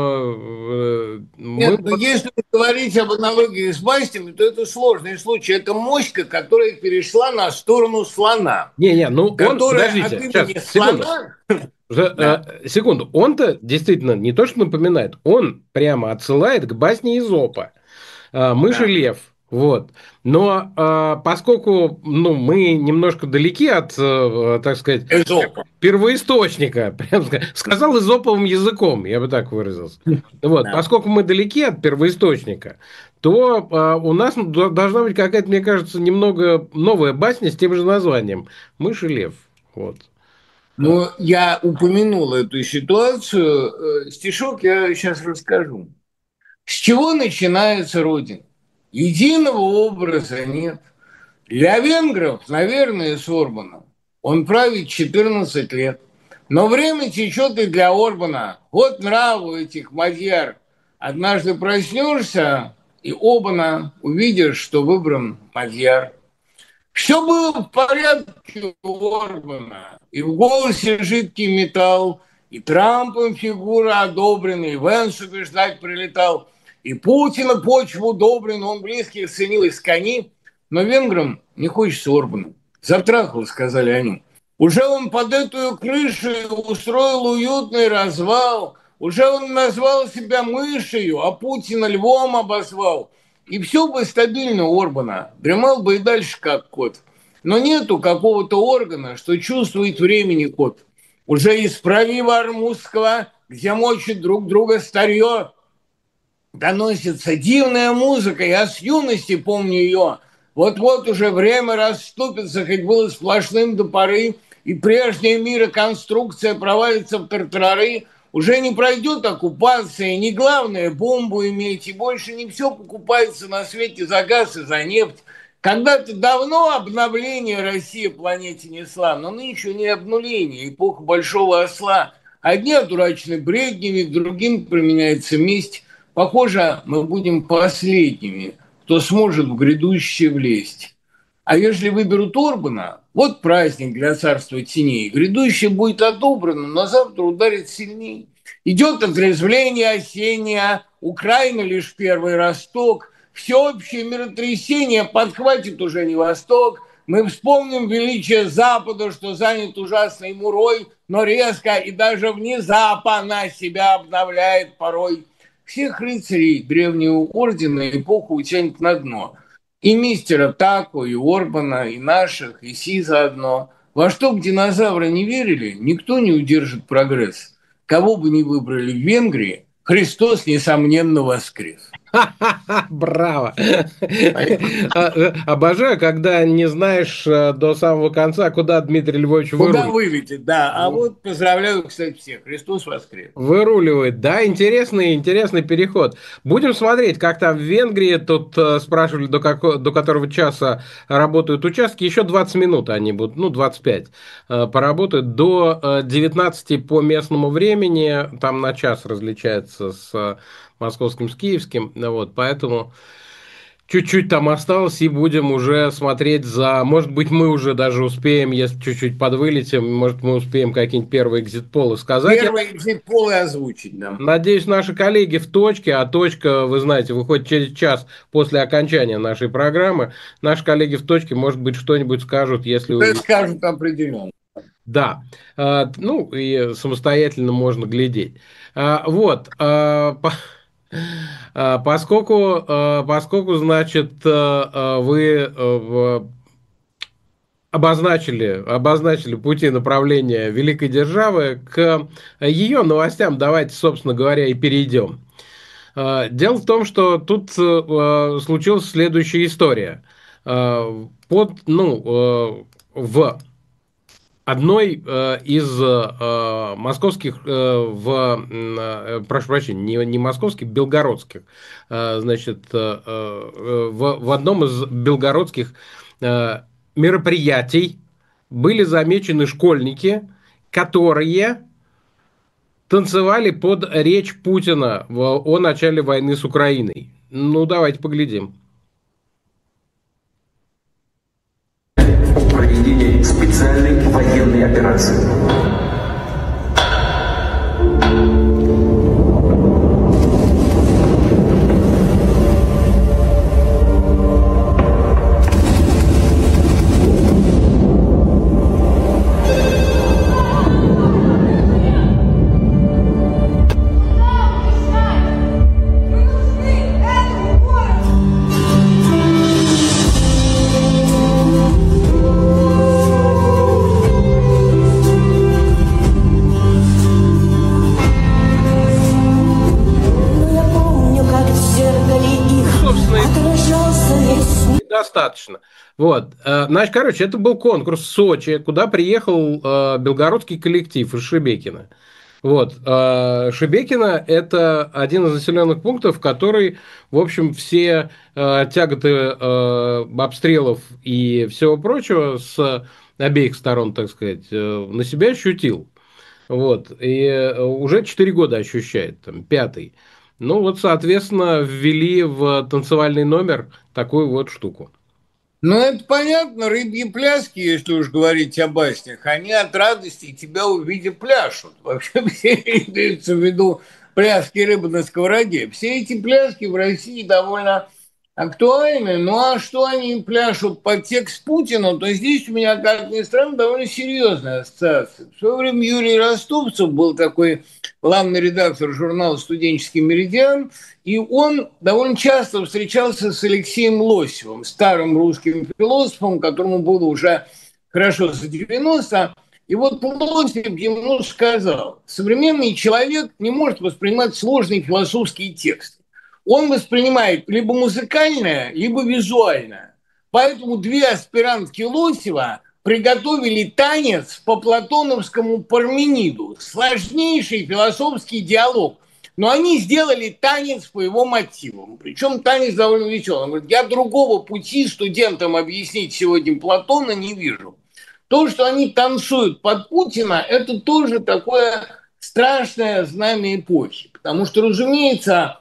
мы... Нет, но если говорить об аналогии с бастями, то это сложный случай. Это моська, которая перешла на сторону слона, Не-не, ну он... которая от Подождите, сейчас, имени секунду. слона... Да. Секунду. Он-то действительно не то, что напоминает, он прямо отсылает к басне Изопа. Мышь и Да. лев. Вот. Но поскольку мы немножко далеки от, так сказать, Эзопа. первоисточника, прям сказал изоповым языком, я бы так выразился. Вот. Да. Поскольку мы далеки от первоисточника, то у нас должна быть какая-то, мне кажется, немного новая басня с тем же названием «Мышь и лев». Вот. Но я упомянул эту ситуацию. Стишок я сейчас расскажу. С чего начинается Родина? Единого образа нет. Для венгров, наверное, с Орбаном. Он правит 14 лет. Но время течет и для Орбана. Вот нравы этих мадьяр. Однажды проснешься, и оба увидишь, что выбран мадьяр. Все было в порядке у Орбана. И в голосе жидкий металл, и Трампом фигура одобрена, и Венс убеждать прилетал, и Путина почву удобрен, он близких ценил из кони. Но венграм не хочется Орбана. Затрахал, сказали они. Уже он под эту крышу устроил уютный развал. Уже он назвал себя мышью, а Путина львом обозвал. И все бы стабильно у Орбана. Дремал бы и дальше как кот. Но нету какого-то органа, что чувствует времени кот. Уже из пролива Армузского, где мочат друг друга старье, доносится дивная музыка. Я с юности помню ее. Вот-вот уже время расступится, хоть было сплошным до поры, и прежняя мира конструкция провалится в тартарары. Уже не пройдет оккупация, не главное бомбу иметь, и больше не все покупается на свете за газ и за нефть. Когда-то давно обновление Россия планете несла, но нынче не обнуление, эпоха большого осла. Одни одурачены бреднями, к другим применяется месть. Похоже, мы будем последними, кто сможет в грядущее влезть. А если выберут Орбана, вот праздник для царства теней. Грядущее будет отобрано, но завтра ударит сильнее. Идет отрезвление осеннее, Украина лишь первый росток. Всеобщее миротрясение подхватит уже не Восток. Мы вспомним величие Запада, что занят ужасной мурой, но резко и даже внезапно себя обновляет порой. Всех рыцарей древнего ордена эпоха утянет на дно. И мистера Тако, и Орбана, и наших, и Си заодно. Во что бы динозавры не верили, никто не удержит прогресс. Кого бы ни выбрали в Венгрии, Христос, несомненно, воскрес. Браво! Понятно? Обожаю, когда не знаешь до самого конца, куда Дмитрий Львович Куда выруливает. вылетит, да. А вот поздравляю, кстати, всех. Христос воскрес. Выруливает. Да, интересный переход. Будем смотреть, как там в Венгрии. Тут спрашивали, до которого часа работают участки. Еще 20 минут они будут, ну, 25 поработают. До 19 по местному времени. Там на час различается с московским, с киевским. Вот, поэтому чуть-чуть там осталось, и будем уже смотреть за... Может быть, мы уже даже успеем, если чуть-чуть подвылетим, может, мы успеем какие-нибудь первые экзит-полы сказать. Я Первый экзит-полы озвучить, да. надеюсь, наши коллеги в точке, а точка, вы знаете, выходит через час после окончания нашей программы. Наши коллеги в точке, может быть, что-нибудь скажут, если Это увидят. скажут определенно. Да, ну и самостоятельно можно глядеть. Вот, поскольку, значит, вы обозначили пути направления великой державы к ее новостям, давайте, собственно говоря, и перейдем. Дело в том, что тут случилась следующая история. В одной из московских, прошу прощения, не московских, белгородских, значит, в одном из белгородских э, мероприятий были замечены школьники, которые танцевали под речь Путина о начале войны с Украиной. Ну, давайте поглядим. О проведении специальной военной операции. Собственно, достаточно. Вот. Значит, короче, это был конкурс в Сочи, куда приехал белгородский коллектив из Шебекина. Вот. Шебекино – это один из населенных пунктов, который, в общем, все тяготы обстрелов и всего прочего с обеих сторон, так сказать, на себя ощутил. Вот. И уже 4 года ощущает, там, пятый. Ну, вот, соответственно, ввели в танцевальный номер такую вот штуку. Ну, это понятно, рыбьи пляски, если уж говорить о баснях, они от радости тебя увидя пляшут. Вообще все имеются в виду пляски рыбы на сковороде. Все эти пляски в России довольно актуальны. Ну, а что они пляшут под текст Путина, то здесь у меня, как ни странно, довольно серьезная ассоциация. В свое время Юрий Ростовцев был такой главный редактор журнала «Студенческий меридиан», и он довольно часто встречался с Алексеем Лосевым, старым русским философом, которому было уже хорошо за 90. И вот Лосев ему сказал, современный человек не может воспринимать сложные философские тексты. Он воспринимает либо музыкальное, либо визуальное. Поэтому две аспирантки Лосева приготовили танец по платоновскому Пармениду. Сложнейший философский диалог. Но они сделали танец по его мотивам. Причем танец довольно веселый. Он говорит, я другого пути студентам объяснить сегодня Платона не вижу. То, что они танцуют под Путина, это тоже такое страшное знамя эпохи. Потому что, разумеется,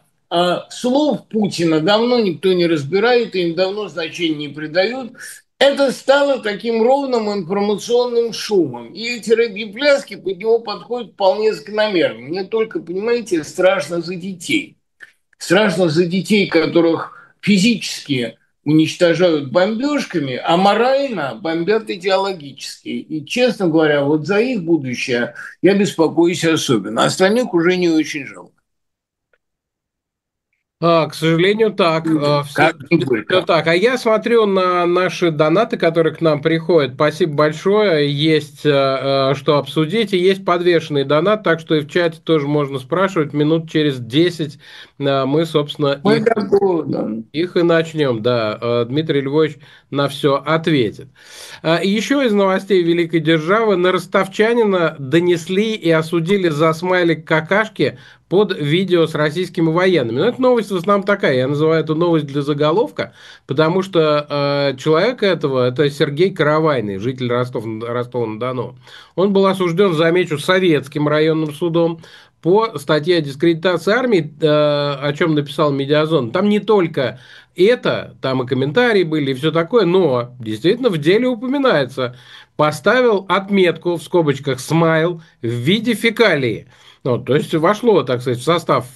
слов Путина давно никто не разбирает, им давно значения не придают. Это стало таким ровным информационным шумом. И эти рыбьи пляски под него подходят вполне закономерно. Мне только, понимаете, страшно за детей. Страшно за детей, которых физически уничтожают бомбежками, а морально бомбят идеологически. И, честно говоря, вот за их будущее я беспокоюсь особенно. Остальных уже не очень жалко. К сожалению, так. Все, Как не горько. так. А я смотрю на наши донаты, которые к нам приходят. Спасибо большое. Есть что обсудить. И есть подвешенный донат, так что и в чате тоже можно спрашивать. Минут через 10 мы, собственно, Мы готовы, да. их и начнем, да. Дмитрий Львович на все ответит. И еще из новостей великой державы: на ростовчанина донесли и осудили за смайлик какашки под видео с российскими военными. Но эта новость в основном такая, я называю эту новость для заголовка, потому что человек этого, это Сергей Каравайный, житель Ростова-на-Дону. Он был осужден, замечу, советским районным судом по статье о дискредитации армии, о чем написал Медиазон. Там не только это, там и комментарии были, и все такое, но действительно в деле упоминается. Поставил отметку, в скобочках, смайл, в виде фекалии. Ну, то есть вошло, так сказать, в состав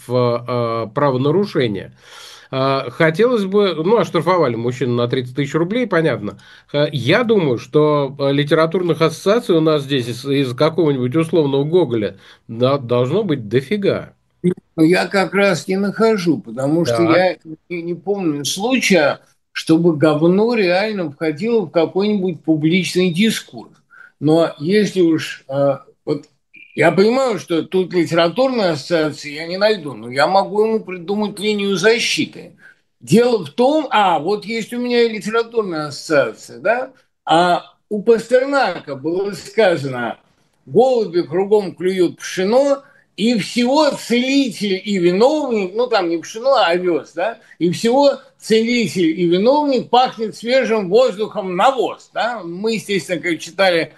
правонарушения. Хотелось бы, ну, оштрафовали мужчину на 30 тысяч рублей, понятно. Я думаю, что литературных ассоциаций у нас здесь из какого-нибудь условного Гоголя должно быть дофига. Но я как раз не нахожу, потому что Так. я не помню случая, чтобы говно реально входило в какой-нибудь публичный дискурс. Но если уж вот я понимаю, что тут литературной ассоциации я не найду, но я могу ему придумать линию защиты. Дело в том, вот есть у меня и литературная ассоциация, да, а у Пастернака было сказано: голуби кругом клюют пшено, и всего целитель и виновник, ну там не пшено, а овес, да, и всего целитель и виновник пахнет свежим воздухом навоз, да. Мы, естественно, как читали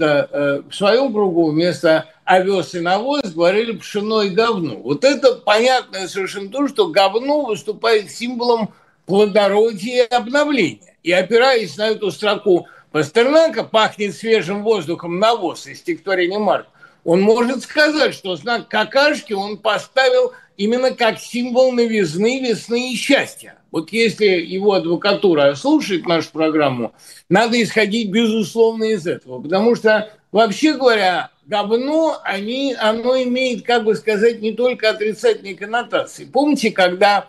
это в своем кругу, вместо овес и навоз говорили пшено и говно. Вот это понятно совершенно то, что говно выступает символом плодородия и обновления. И опираясь на эту строку Пастернака «пахнет свежим воздухом навоз» из стихотворения Марка, он может сказать, что знак какашки он поставил именно как символ новизны, весны и счастья. Вот если его адвокатура слушает нашу программу, надо исходить, безусловно, из этого. Потому что, вообще говоря, говно, оно имеет, как бы сказать, не только отрицательные коннотации. Помните, когда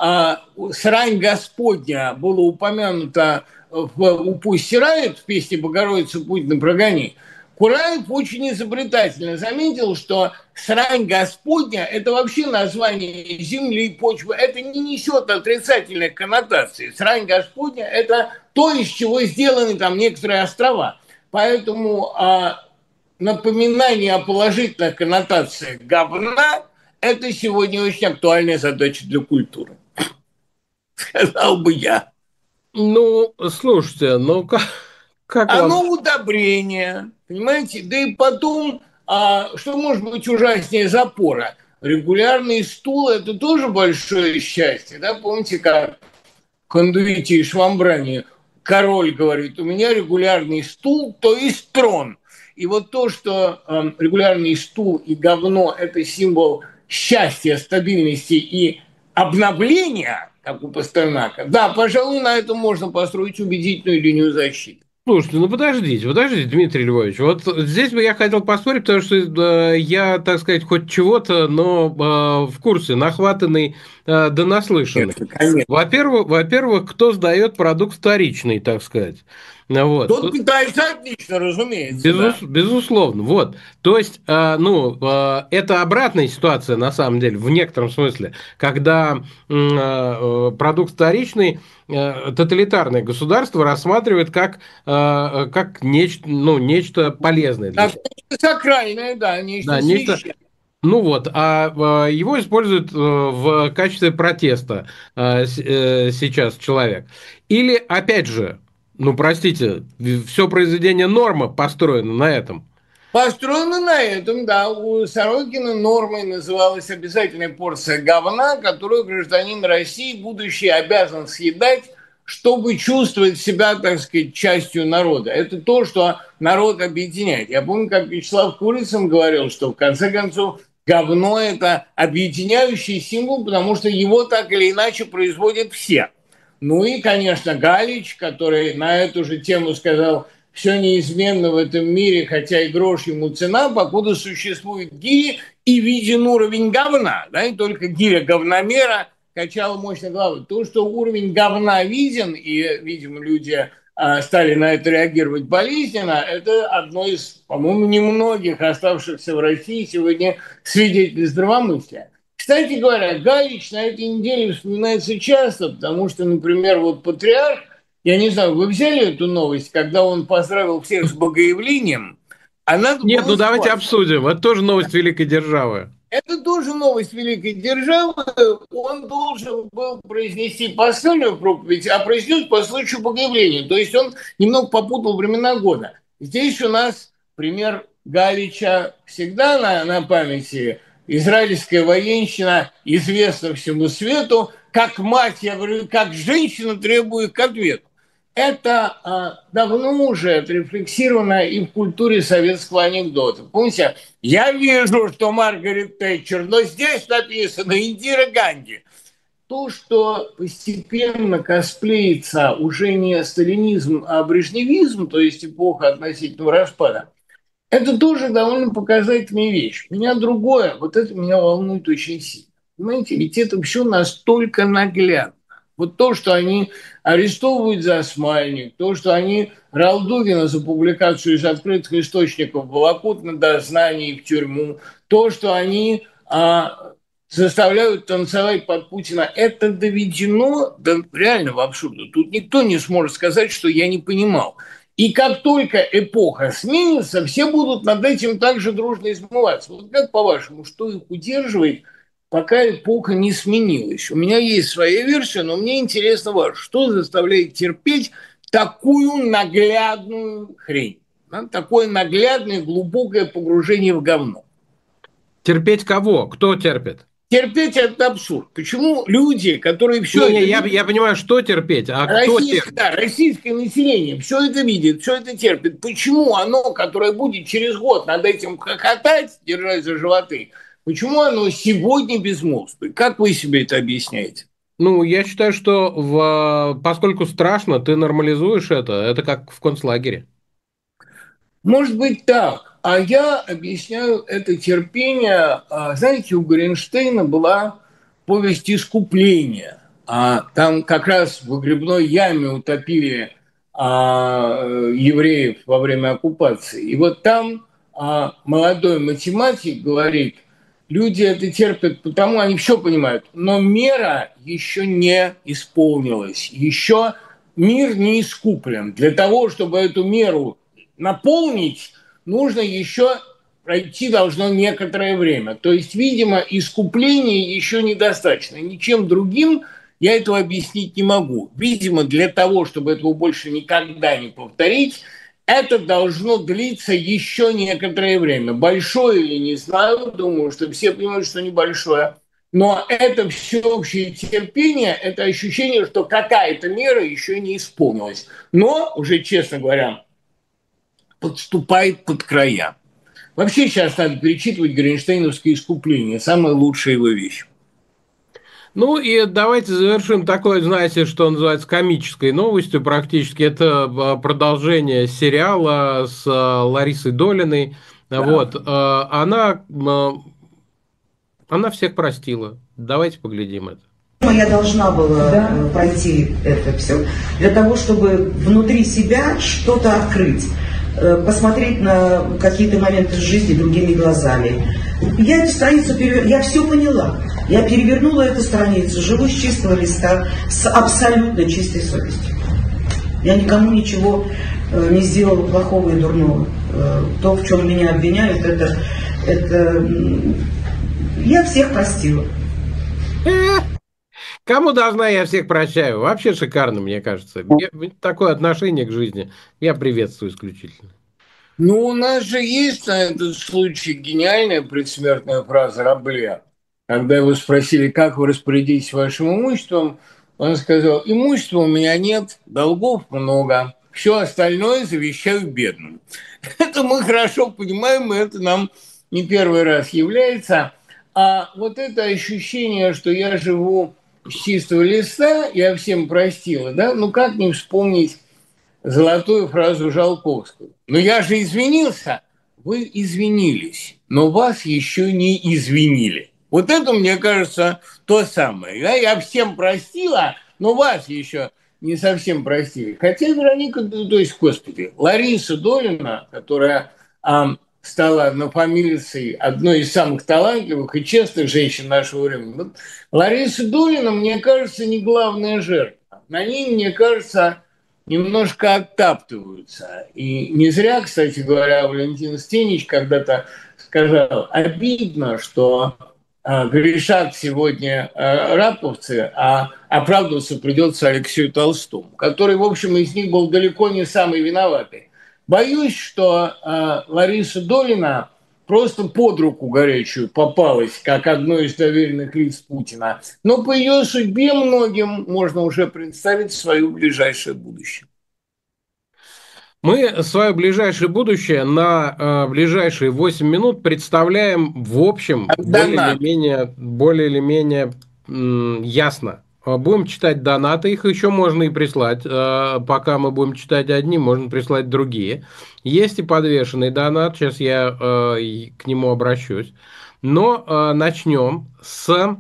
срань Господня было упомянуто у «Пусть стирает» в песне «Богородица Путина прогони», Кураев очень изобретательно заметил, что срань Господня – это вообще название земли и почвы. Это не несет отрицательных коннотаций. Срань Господня – это то, из чего сделаны там некоторые острова. Поэтому напоминание о положительных коннотациях говна – это сегодня очень актуальная задача для культуры. Сказал бы я. Ну, слушайте, ну как Оно вам? удобрение, понимаете? Да и потом, что может быть ужаснее запора? Регулярный стул – это тоже большое счастье. Да? Помните, как в «Кондуите и Швамбране» король говорит: у меня регулярный стул, то есть трон. И вот то, что регулярный стул и говно – это символ счастья, стабильности и обновления, как у Пастернака, да, пожалуй, на этом можно построить убедительную линию защиты. Слушайте, ну подождите, Дмитрий Львович. Вот здесь бы я хотел поспорить, потому что я, так сказать, хоть чего-то, но в курсе, нахватанный да наслышанный. Нет, конечно. Во-первых, кто сдает продукт вторичный, так сказать. Вот. Тот питается отлично, разумеется, да. Безусловно, вот. То есть, это обратная ситуация, на самом деле, в некотором смысле, когда продукт вторичный тоталитарное государство рассматривает как нечто, ну, нечто полезное для Как себя. нечто сакральное, да, нечто Да, нечто. священное. Ну вот, его используют в качестве протеста сейчас человек. Или, опять же, ну, простите, все произведение «Норма» построено на этом. Построено на этом, да. У Сорокина нормой называлась обязательная порция говна, которую гражданин России будущий обязан съедать, чтобы чувствовать себя, так сказать, частью народа. Это то, что народ объединяет. Я помню, как Вячеслав Курицын говорил, что в конце концов говно – это объединяющий символ, потому что его так или иначе производят все. Ну и, конечно, Галич, который на эту же тему сказал: все неизменно в этом мире, хотя и грош ему цена, покуда существует гири и виден уровень говна. Да, и только гиря говномера, качало мощно головой. То, что уровень говна виден, и, видимо, люди стали на это реагировать болезненно, это одно из, по-моему, немногих оставшихся в России сегодня свидетелей здравомыслия. Кстати говоря, Галич на этой неделе вспоминается часто, потому что, например, вот патриарх, я не знаю, вы взяли эту новость, когда он поздравил всех с богоявлением, а надо Нет, было ну давайте спать. обсудим. Это тоже новость великой державы. Это тоже новость великой державы. Он должен был произнести последнюю проповедь, а произнес по случаю богоявления. То есть он немного попутал времена года. Здесь у нас пример Галича всегда на памяти. Израильская военщина известна всему свету, как мать, я говорю, как женщина требует к ответу. Это давно уже отрефлексировано и в культуре советского анекдота. Помните, я вижу, что Маргарет Тэтчер, но здесь написано Индира Ганди. То, что постепенно косплеится уже не сталинизм, а брежневизм, то есть эпоха относительного распада, это тоже довольно показательная вещь. Меня другое, вот это меня волнует очень сильно. Понимаете, ведь это все настолько наглядно. Вот то, что они арестовывают за смайлик, то, что они Ралдугина за публикацию из открытых источников волокут на дознание и в тюрьму, то, что они заставляют танцевать под Путина, это доведено до реального абсурда. Тут никто не сможет сказать, что я не понимал. И как только эпоха сменится, все будут над этим также дружно измываться. Вот как по-вашему, что их удерживает, пока эпоха не сменилась? У меня есть своя версия, но мне интересно ваша. Что заставляет терпеть такую наглядную хрень? Да? Такое наглядное, глубокое погружение в говно. Терпеть кого? Кто терпит? Терпеть – это абсурд. Почему люди, которые все не, это... Я понимаю, что терпеть, а кто терпит? Да, российское население все это видит, все это терпит. Почему оно, которое будет через год над этим хохотать, держать за животы, почему оно сегодня безмолвствует? Как вы себе это объясняете? Ну, я считаю, что поскольку страшно, ты нормализуешь это. Это как в концлагере. Может быть так. А я объясняю это терпение. Знаете, у Горенштейна была повесть «Искупление». Там как раз в выгребной яме утопили евреев во время оккупации. И вот там молодой математик говорит, люди это терпят, потому они все понимают, но мера еще не исполнилась, еще мир не искуплен. Для того, чтобы эту меру наполнить, нужно еще пройти должно некоторое время. То есть, видимо, искупления еще недостаточно. Ничем другим я этого объяснить не могу. Видимо, для того, чтобы этого больше никогда не повторить, это должно длиться еще некоторое время. Большое или не знаю, думаю, что все понимают, что небольшое. Но это всеобщее терпение, это ощущение, что какая-то мера еще не исполнилась. Но, уже честно говоря, подступает под края. Вообще сейчас надо перечитывать Горенштейновское «Искупление». Самая лучшая его вещь. Ну и давайте завершим такой, знаете, что называется комической новостью практически. Это продолжение сериала с Ларисой Долиной. Да. Вот. Она всех простила. Давайте поглядим это. Я должна была пройти это все для того, чтобы внутри себя что-то открыть, посмотреть на какие-то моменты жизни другими глазами. Я эту страницу я все поняла. Я перевернула эту страницу, живу с чистого листа, с абсолютно чистой совестью. Я никому ничего не сделала плохого и дурного. То, в чем меня обвиняют, это я всех простила. Кому должна, я всех прощаю. Вообще шикарно, мне кажется. Такое отношение к жизни я приветствую исключительно. Ну, у нас же есть на этот случай гениальная предсмертная фраза Рабле. Когда его спросили, как вы распорядитесь вашим имуществом, он сказал, имущества у меня нет, долгов много, все остальное завещаю бедным. Это мы хорошо понимаем, и это нам не первый раз является. А вот это ощущение, что я живу с чистого листа, я всем простила, да? Ну, как не вспомнить золотую фразу Жалковского? Ну, я же извинился. Вы извинились, но вас еще не извинили. Вот это, мне кажется, то самое. Да? Я всем простила, но вас еще не совсем простили. Хотя Вероника, то есть, господи, Лариса Долина, которая стала однофамилицей одной из самых талантливых и честных женщин нашего времени. Вот Лариса Долина, мне кажется, не главная жертва. На ней, мне кажется, немножко оттаптываются. И не зря, кстати говоря, Валентин Стенич когда-то сказал, обидно, что грешат сегодня раповцы, а оправдываться придется Алексею Толстому, который, в общем, из них был далеко не самый виноватый. Боюсь, что Лариса Долина просто под руку горячую попалась, как одно из доверенных лиц Путина. Но по ее судьбе многим можно уже представить свое ближайшее будущее. Мы свое ближайшее будущее на ближайшие 8 минут представляем в общем более или менее ясно. Будем читать донаты, их еще можно и прислать. Пока мы будем читать одни, можно прислать другие. Есть и подвешенный донат, сейчас я к нему обращусь. Но начнем с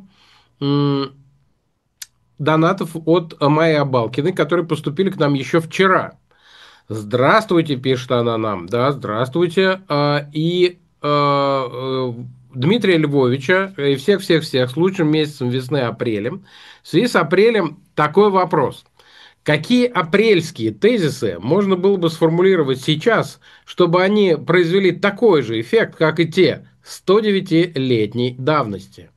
донатов от Майи Абалкиной, которые поступили к нам еще вчера. Здравствуйте, пишет она нам. Да, здравствуйте. И Дмитрия Львовича и всех-всех-всех с лучшим месяцем весны апрелем. В связи с апрелем такой вопрос. Какие апрельские тезисы можно было бы сформулировать сейчас, чтобы они произвели такой же эффект, как и те 109-летней давности?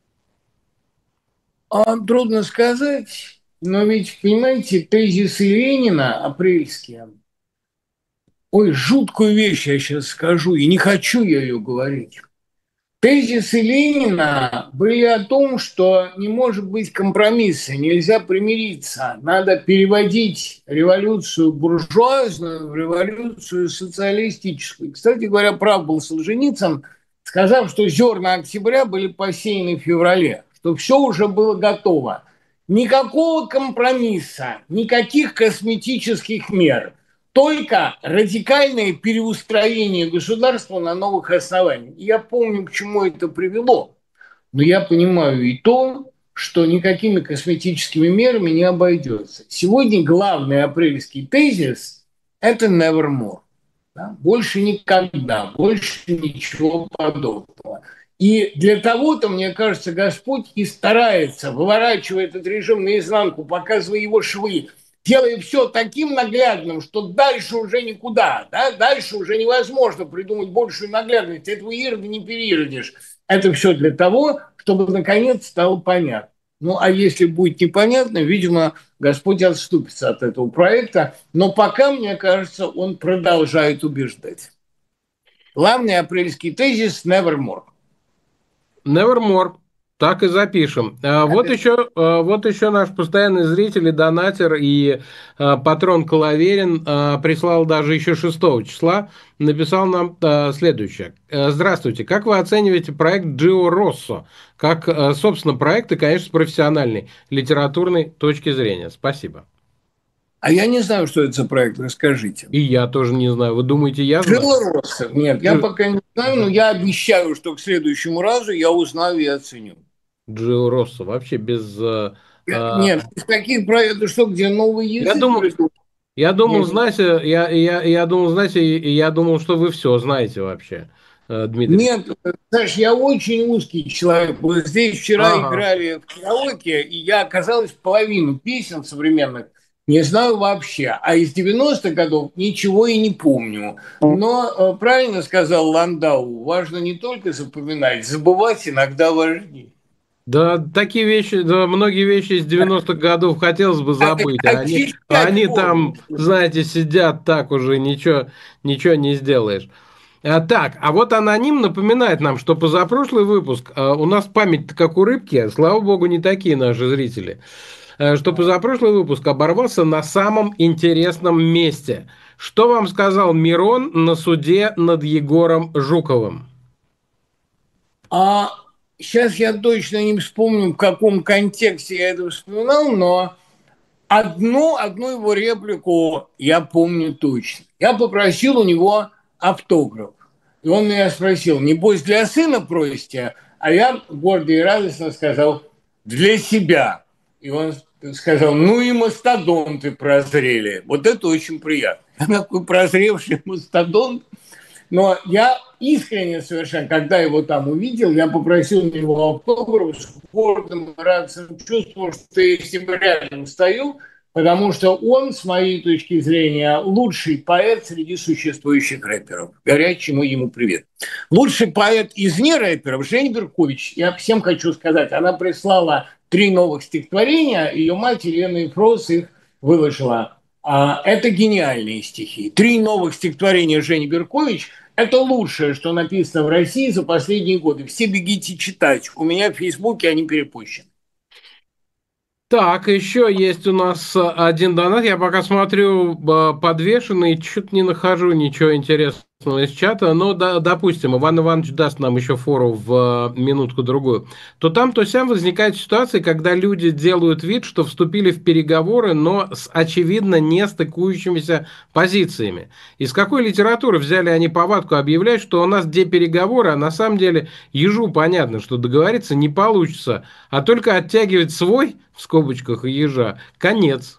Трудно сказать, но ведь, понимаете, тезисы Ленина апрельские. Ой, жуткую вещь я сейчас скажу, и не хочу я ее говорить. Тезисы Ленина были о том, что не может быть компромисса, нельзя примириться. Надо переводить революцию буржуазную в революцию социалистическую. Кстати говоря, прав был Солженицын, сказав, что зерна октября были посеяны в феврале, что все уже было готово. Никакого компромисса, никаких косметических мер – только радикальное переустроение государства на новых основаниях. Я помню, к чему это привело, но я понимаю и то, что никакими косметическими мерами не обойдется. Сегодня главный апрельский тезис – это nevermore. Да? Больше никогда, больше ничего подобного. И для того-то, мне кажется, Господь и старается, выворачивая этот режим наизнанку, показывая его швы, делая все таким наглядным, что дальше уже никуда, да? Дальше уже невозможно придумать большую наглядность. Этого ирода не переиродишь. Это все для того, чтобы наконец стало понятно. Ну, а если будет непонятно, видимо, Господь отступится от этого проекта. Но пока, мне кажется, он продолжает убеждать. Главный апрельский тезис – nevermore. Nevermore. Так и запишем. Вот еще наш постоянный зритель и донатер и патрон Коловерин прислал даже еще 6 числа, написал нам следующее. Здравствуйте. Как вы оцениваете проект Джио Россо? Как, собственно, проект и, конечно, с профессиональной литературной точки зрения. Спасибо. А я не знаю, что это за проект, расскажите. И я тоже не знаю. Вы думаете, я знаю? Джио Россо? Нет, я пока не знаю, но я обещаю, что к следующему разу я узнаю и оценю. Джио Россо вообще без... Нет, из каких проектов, что, где новый язык? Я думал, знаете, я думал, что вы все знаете вообще, Дмитрий. Нет, Саш, я очень узкий человек. Вот здесь вчера играли в караоке, и я, оказалось, половину песен современных не знаю вообще. А из 90-х годов ничего и не помню. Но правильно сказал Ландау, важно не только запоминать, забывать иногда важнее. Да, такие вещи, да, многие вещи из 90-х годов хотелось бы забыть. Они там, знаете, сидят так уже, ничего не сделаешь. Так, а вот аноним напоминает нам, что позапрошлый выпуск, у нас память как у рыбки, слава богу, не такие наши зрители, что позапрошлый выпуск оборвался на самом интересном месте. Что вам сказал Мирон на суде над Егором Жуковым? Сейчас я точно не вспомню, в каком контексте я это вспоминал, но одну его реплику я помню точно. Я попросил у него автограф. И он меня спросил, небось для сына просите? А я гордо и радостно сказал: для себя. И он сказал: ну и мастодонты прозрели. Вот это очень приятно. Я такой прозревший мастодонт. Но я искренне совершенно, когда его там увидел, я попросил у него автограф, с гордым радостным чувством, что я с ним рядом стою, потому что он, с моей точки зрения, лучший поэт среди существующих рэперов. Горячему ему привет. Лучший поэт из нерэперов Женя Беркович. Я всем хочу сказать, она прислала 3 новых стихотворения, ее мать Елена Ефрос их выложила. Это гениальные стихи. 3 новых стихотворения Жени Беркович – это лучшее, что написано в России за последние годы. Все бегите читать. У меня в Фейсбуке они перепущены. Так, еще есть у нас один донат. Я пока смотрю подвешенный, что-то не нахожу ничего интересного из чата. Но, допустим, Иван Иванович даст нам еще фору в минутку-другую. То там, то сям возникает ситуация, когда люди делают вид, что вступили в переговоры, но с, очевидно, не стыкующимися позициями. Из какой литературы взяли они повадку объявлять, что у нас где переговоры, а на самом деле ежу понятно, что договориться не получится, а только оттягивать свой, в скобочках, ежа, конец.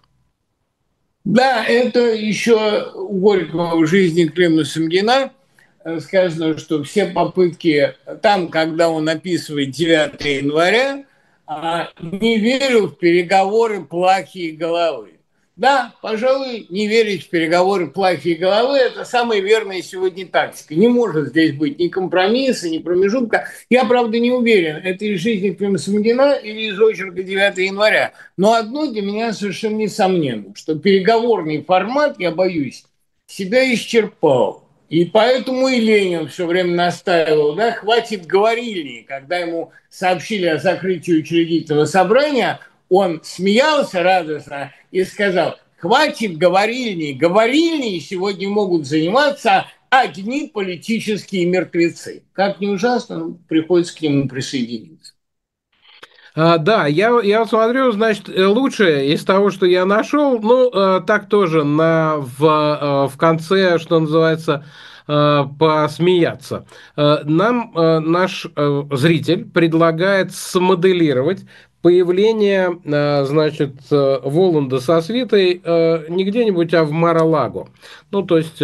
Да, это еще у Горького в жизни Клима Самгина сказано, что все попытки, там, когда он описывает 9 января, не верю в переговоры плохие головы. Да, пожалуй, не верить в переговоры плохие головы – это самая верная сегодня тактика. Не может здесь быть ни компромисса, ни промежутка. Я, правда, не уверен, это из жизни Клима Самгина или из очерка 9 января. Но одно для меня совершенно несомненно, что переговорный формат, я боюсь, себя исчерпал. И поэтому и Ленин все время настаивал, да, хватит говорильни. Когда ему сообщили о закрытии учредительного собрания, он смеялся радостно и сказал: хватит говорильни. Говорильни сегодня могут заниматься одни политические мертвецы. Как не ужасно, приходится к нему присоединиться. Да, я смотрю, значит, лучшее из того, что я нашел, ну, так тоже в конце, что называется, посмеяться. Нам наш зритель предлагает смоделировать появление, значит, Воланда со свитой не где-нибудь, а в Мар-а-Лаго. Ну, то есть,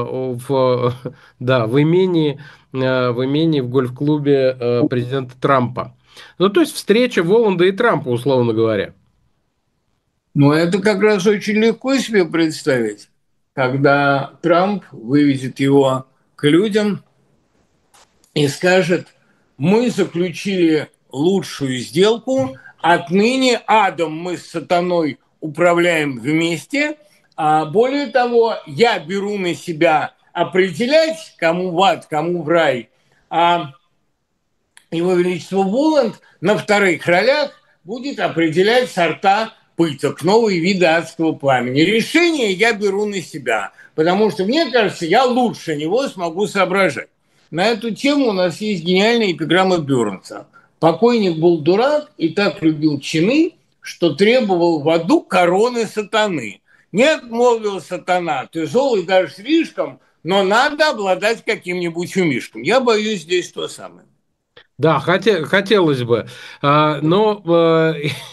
да, в имении в гольф-клубе президента Трампа. Ну, то есть встреча Воланда и Трампа, условно говоря. Ну, это как раз очень легко себе представить, когда Трамп вывезет его к людям и скажет: мы заключили лучшую сделку, отныне адом мы с сатаной управляем вместе, а более того, я беру на себя определять, кому в ад, кому в рай, а Его Величество Воланд на вторых ролях будет определять сорта пыток, новые виды адского пламени. Решение я беру на себя, потому что, мне кажется, я лучше него смогу соображать. На эту тему у нас есть гениальная эпиграмма Бёрнса. Покойник был дурак и так любил чины, что требовал в аду короны сатаны. Нет, молвил сатана, ты зол и даже слишком, но надо обладать каким-нибудь умишком. Я боюсь здесь то самое. Да, хотелось бы. Но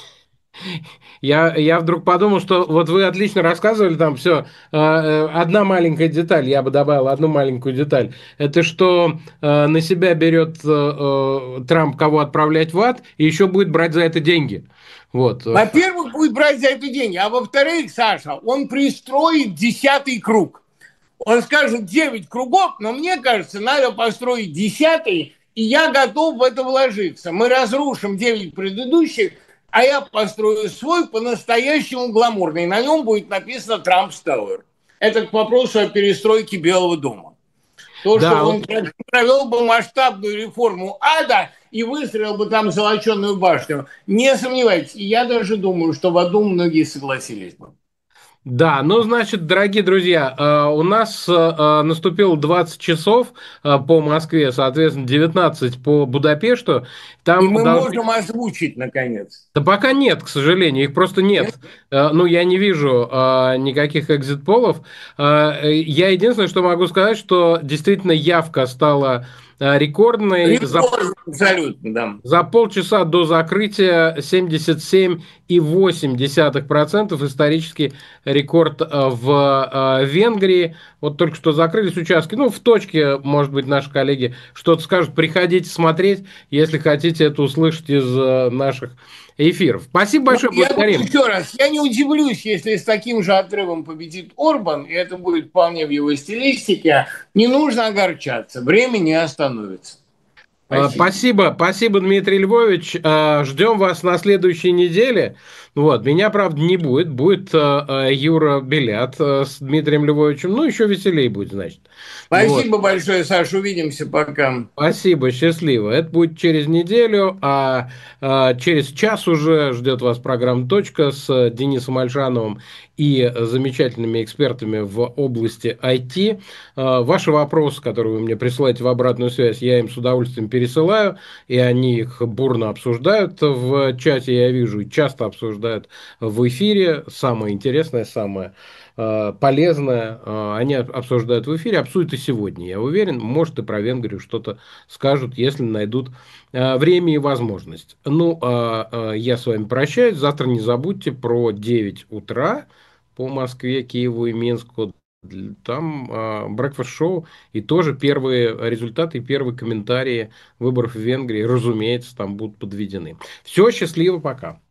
я вдруг подумал, что вот вы отлично рассказывали там все. Одна маленькая деталь, я бы добавил одну маленькую деталь. Это что на себя берет Трамп кого отправлять в ад, и еще будет брать за это деньги. Вот. Во-первых, будет брать за это деньги. А во-вторых, Саша, он пристроит 10-й круг. Он скажет 9 кругов, но мне кажется, надо построить 10-й, и я готов в это вложиться. Мы разрушим 9 предыдущих, а я построю свой по-настоящему гламурный. На нем будет написано «Трампс Тауэр». Это к вопросу о перестройке Белого дома. То, да, что он провел бы масштабную реформу ада и выстроил бы там золоченую башню. Не сомневайтесь. И я даже думаю, что в аду многие согласились бы. Да, ну, значит, дорогие друзья, у нас наступило 20 часов по Москве, соответственно, 19 по Будапешту. Там и мы можем озвучить, наконец. Да пока нет, к сожалению, их просто нет. Ну, я не вижу никаких экзит-полов. Я единственное, что могу сказать, что действительно явка стала рекордный. Рекорд, абсолютно, да. За полчаса до закрытия 77,8% исторический рекорд в Венгрии. Вот только что закрылись участки. Ну, в точке, может быть, наши коллеги что-то скажут. Приходите смотреть, если хотите это услышать из наших эфиров. Спасибо большое, Я думаю, благодарим. еще раз, я не удивлюсь, если с таким же отрывом победит Орбан, и это будет вполне в его стилистике. Не нужно огорчаться, время не остановится. Спасибо, Дмитрий Львович. Ждем вас на следующей неделе. Вот. Меня, правда, не будет. Будет Юра Белят с Дмитрием Львовичем. Ну, еще веселее будет, значит. Спасибо большое, Саша. Увидимся. Пока. Спасибо, счастливо. Это будет через неделю, через час уже ждет вас программа «Точка» с Денисом Альшановым и замечательными экспертами в области IT. Ваши вопросы, которые вы мне присылаете в обратную связь, я им с удовольствием пересылаю, и они их бурно обсуждают в чате, я вижу, и часто обсуждают в эфире. Самое интересное, самое полезное они обсуждают в эфире, обсудят и сегодня, я уверен. Может, и про Венгрию что-то скажут, если найдут время и возможность. Ну, я с вами прощаюсь. Завтра не забудьте про 9 утра по Москве, Киеву и Минску. Там брекфаст-шоу и тоже первые результаты и первые комментарии выборов в Венгрии, разумеется, там будут подведены. Все, счастливо, пока.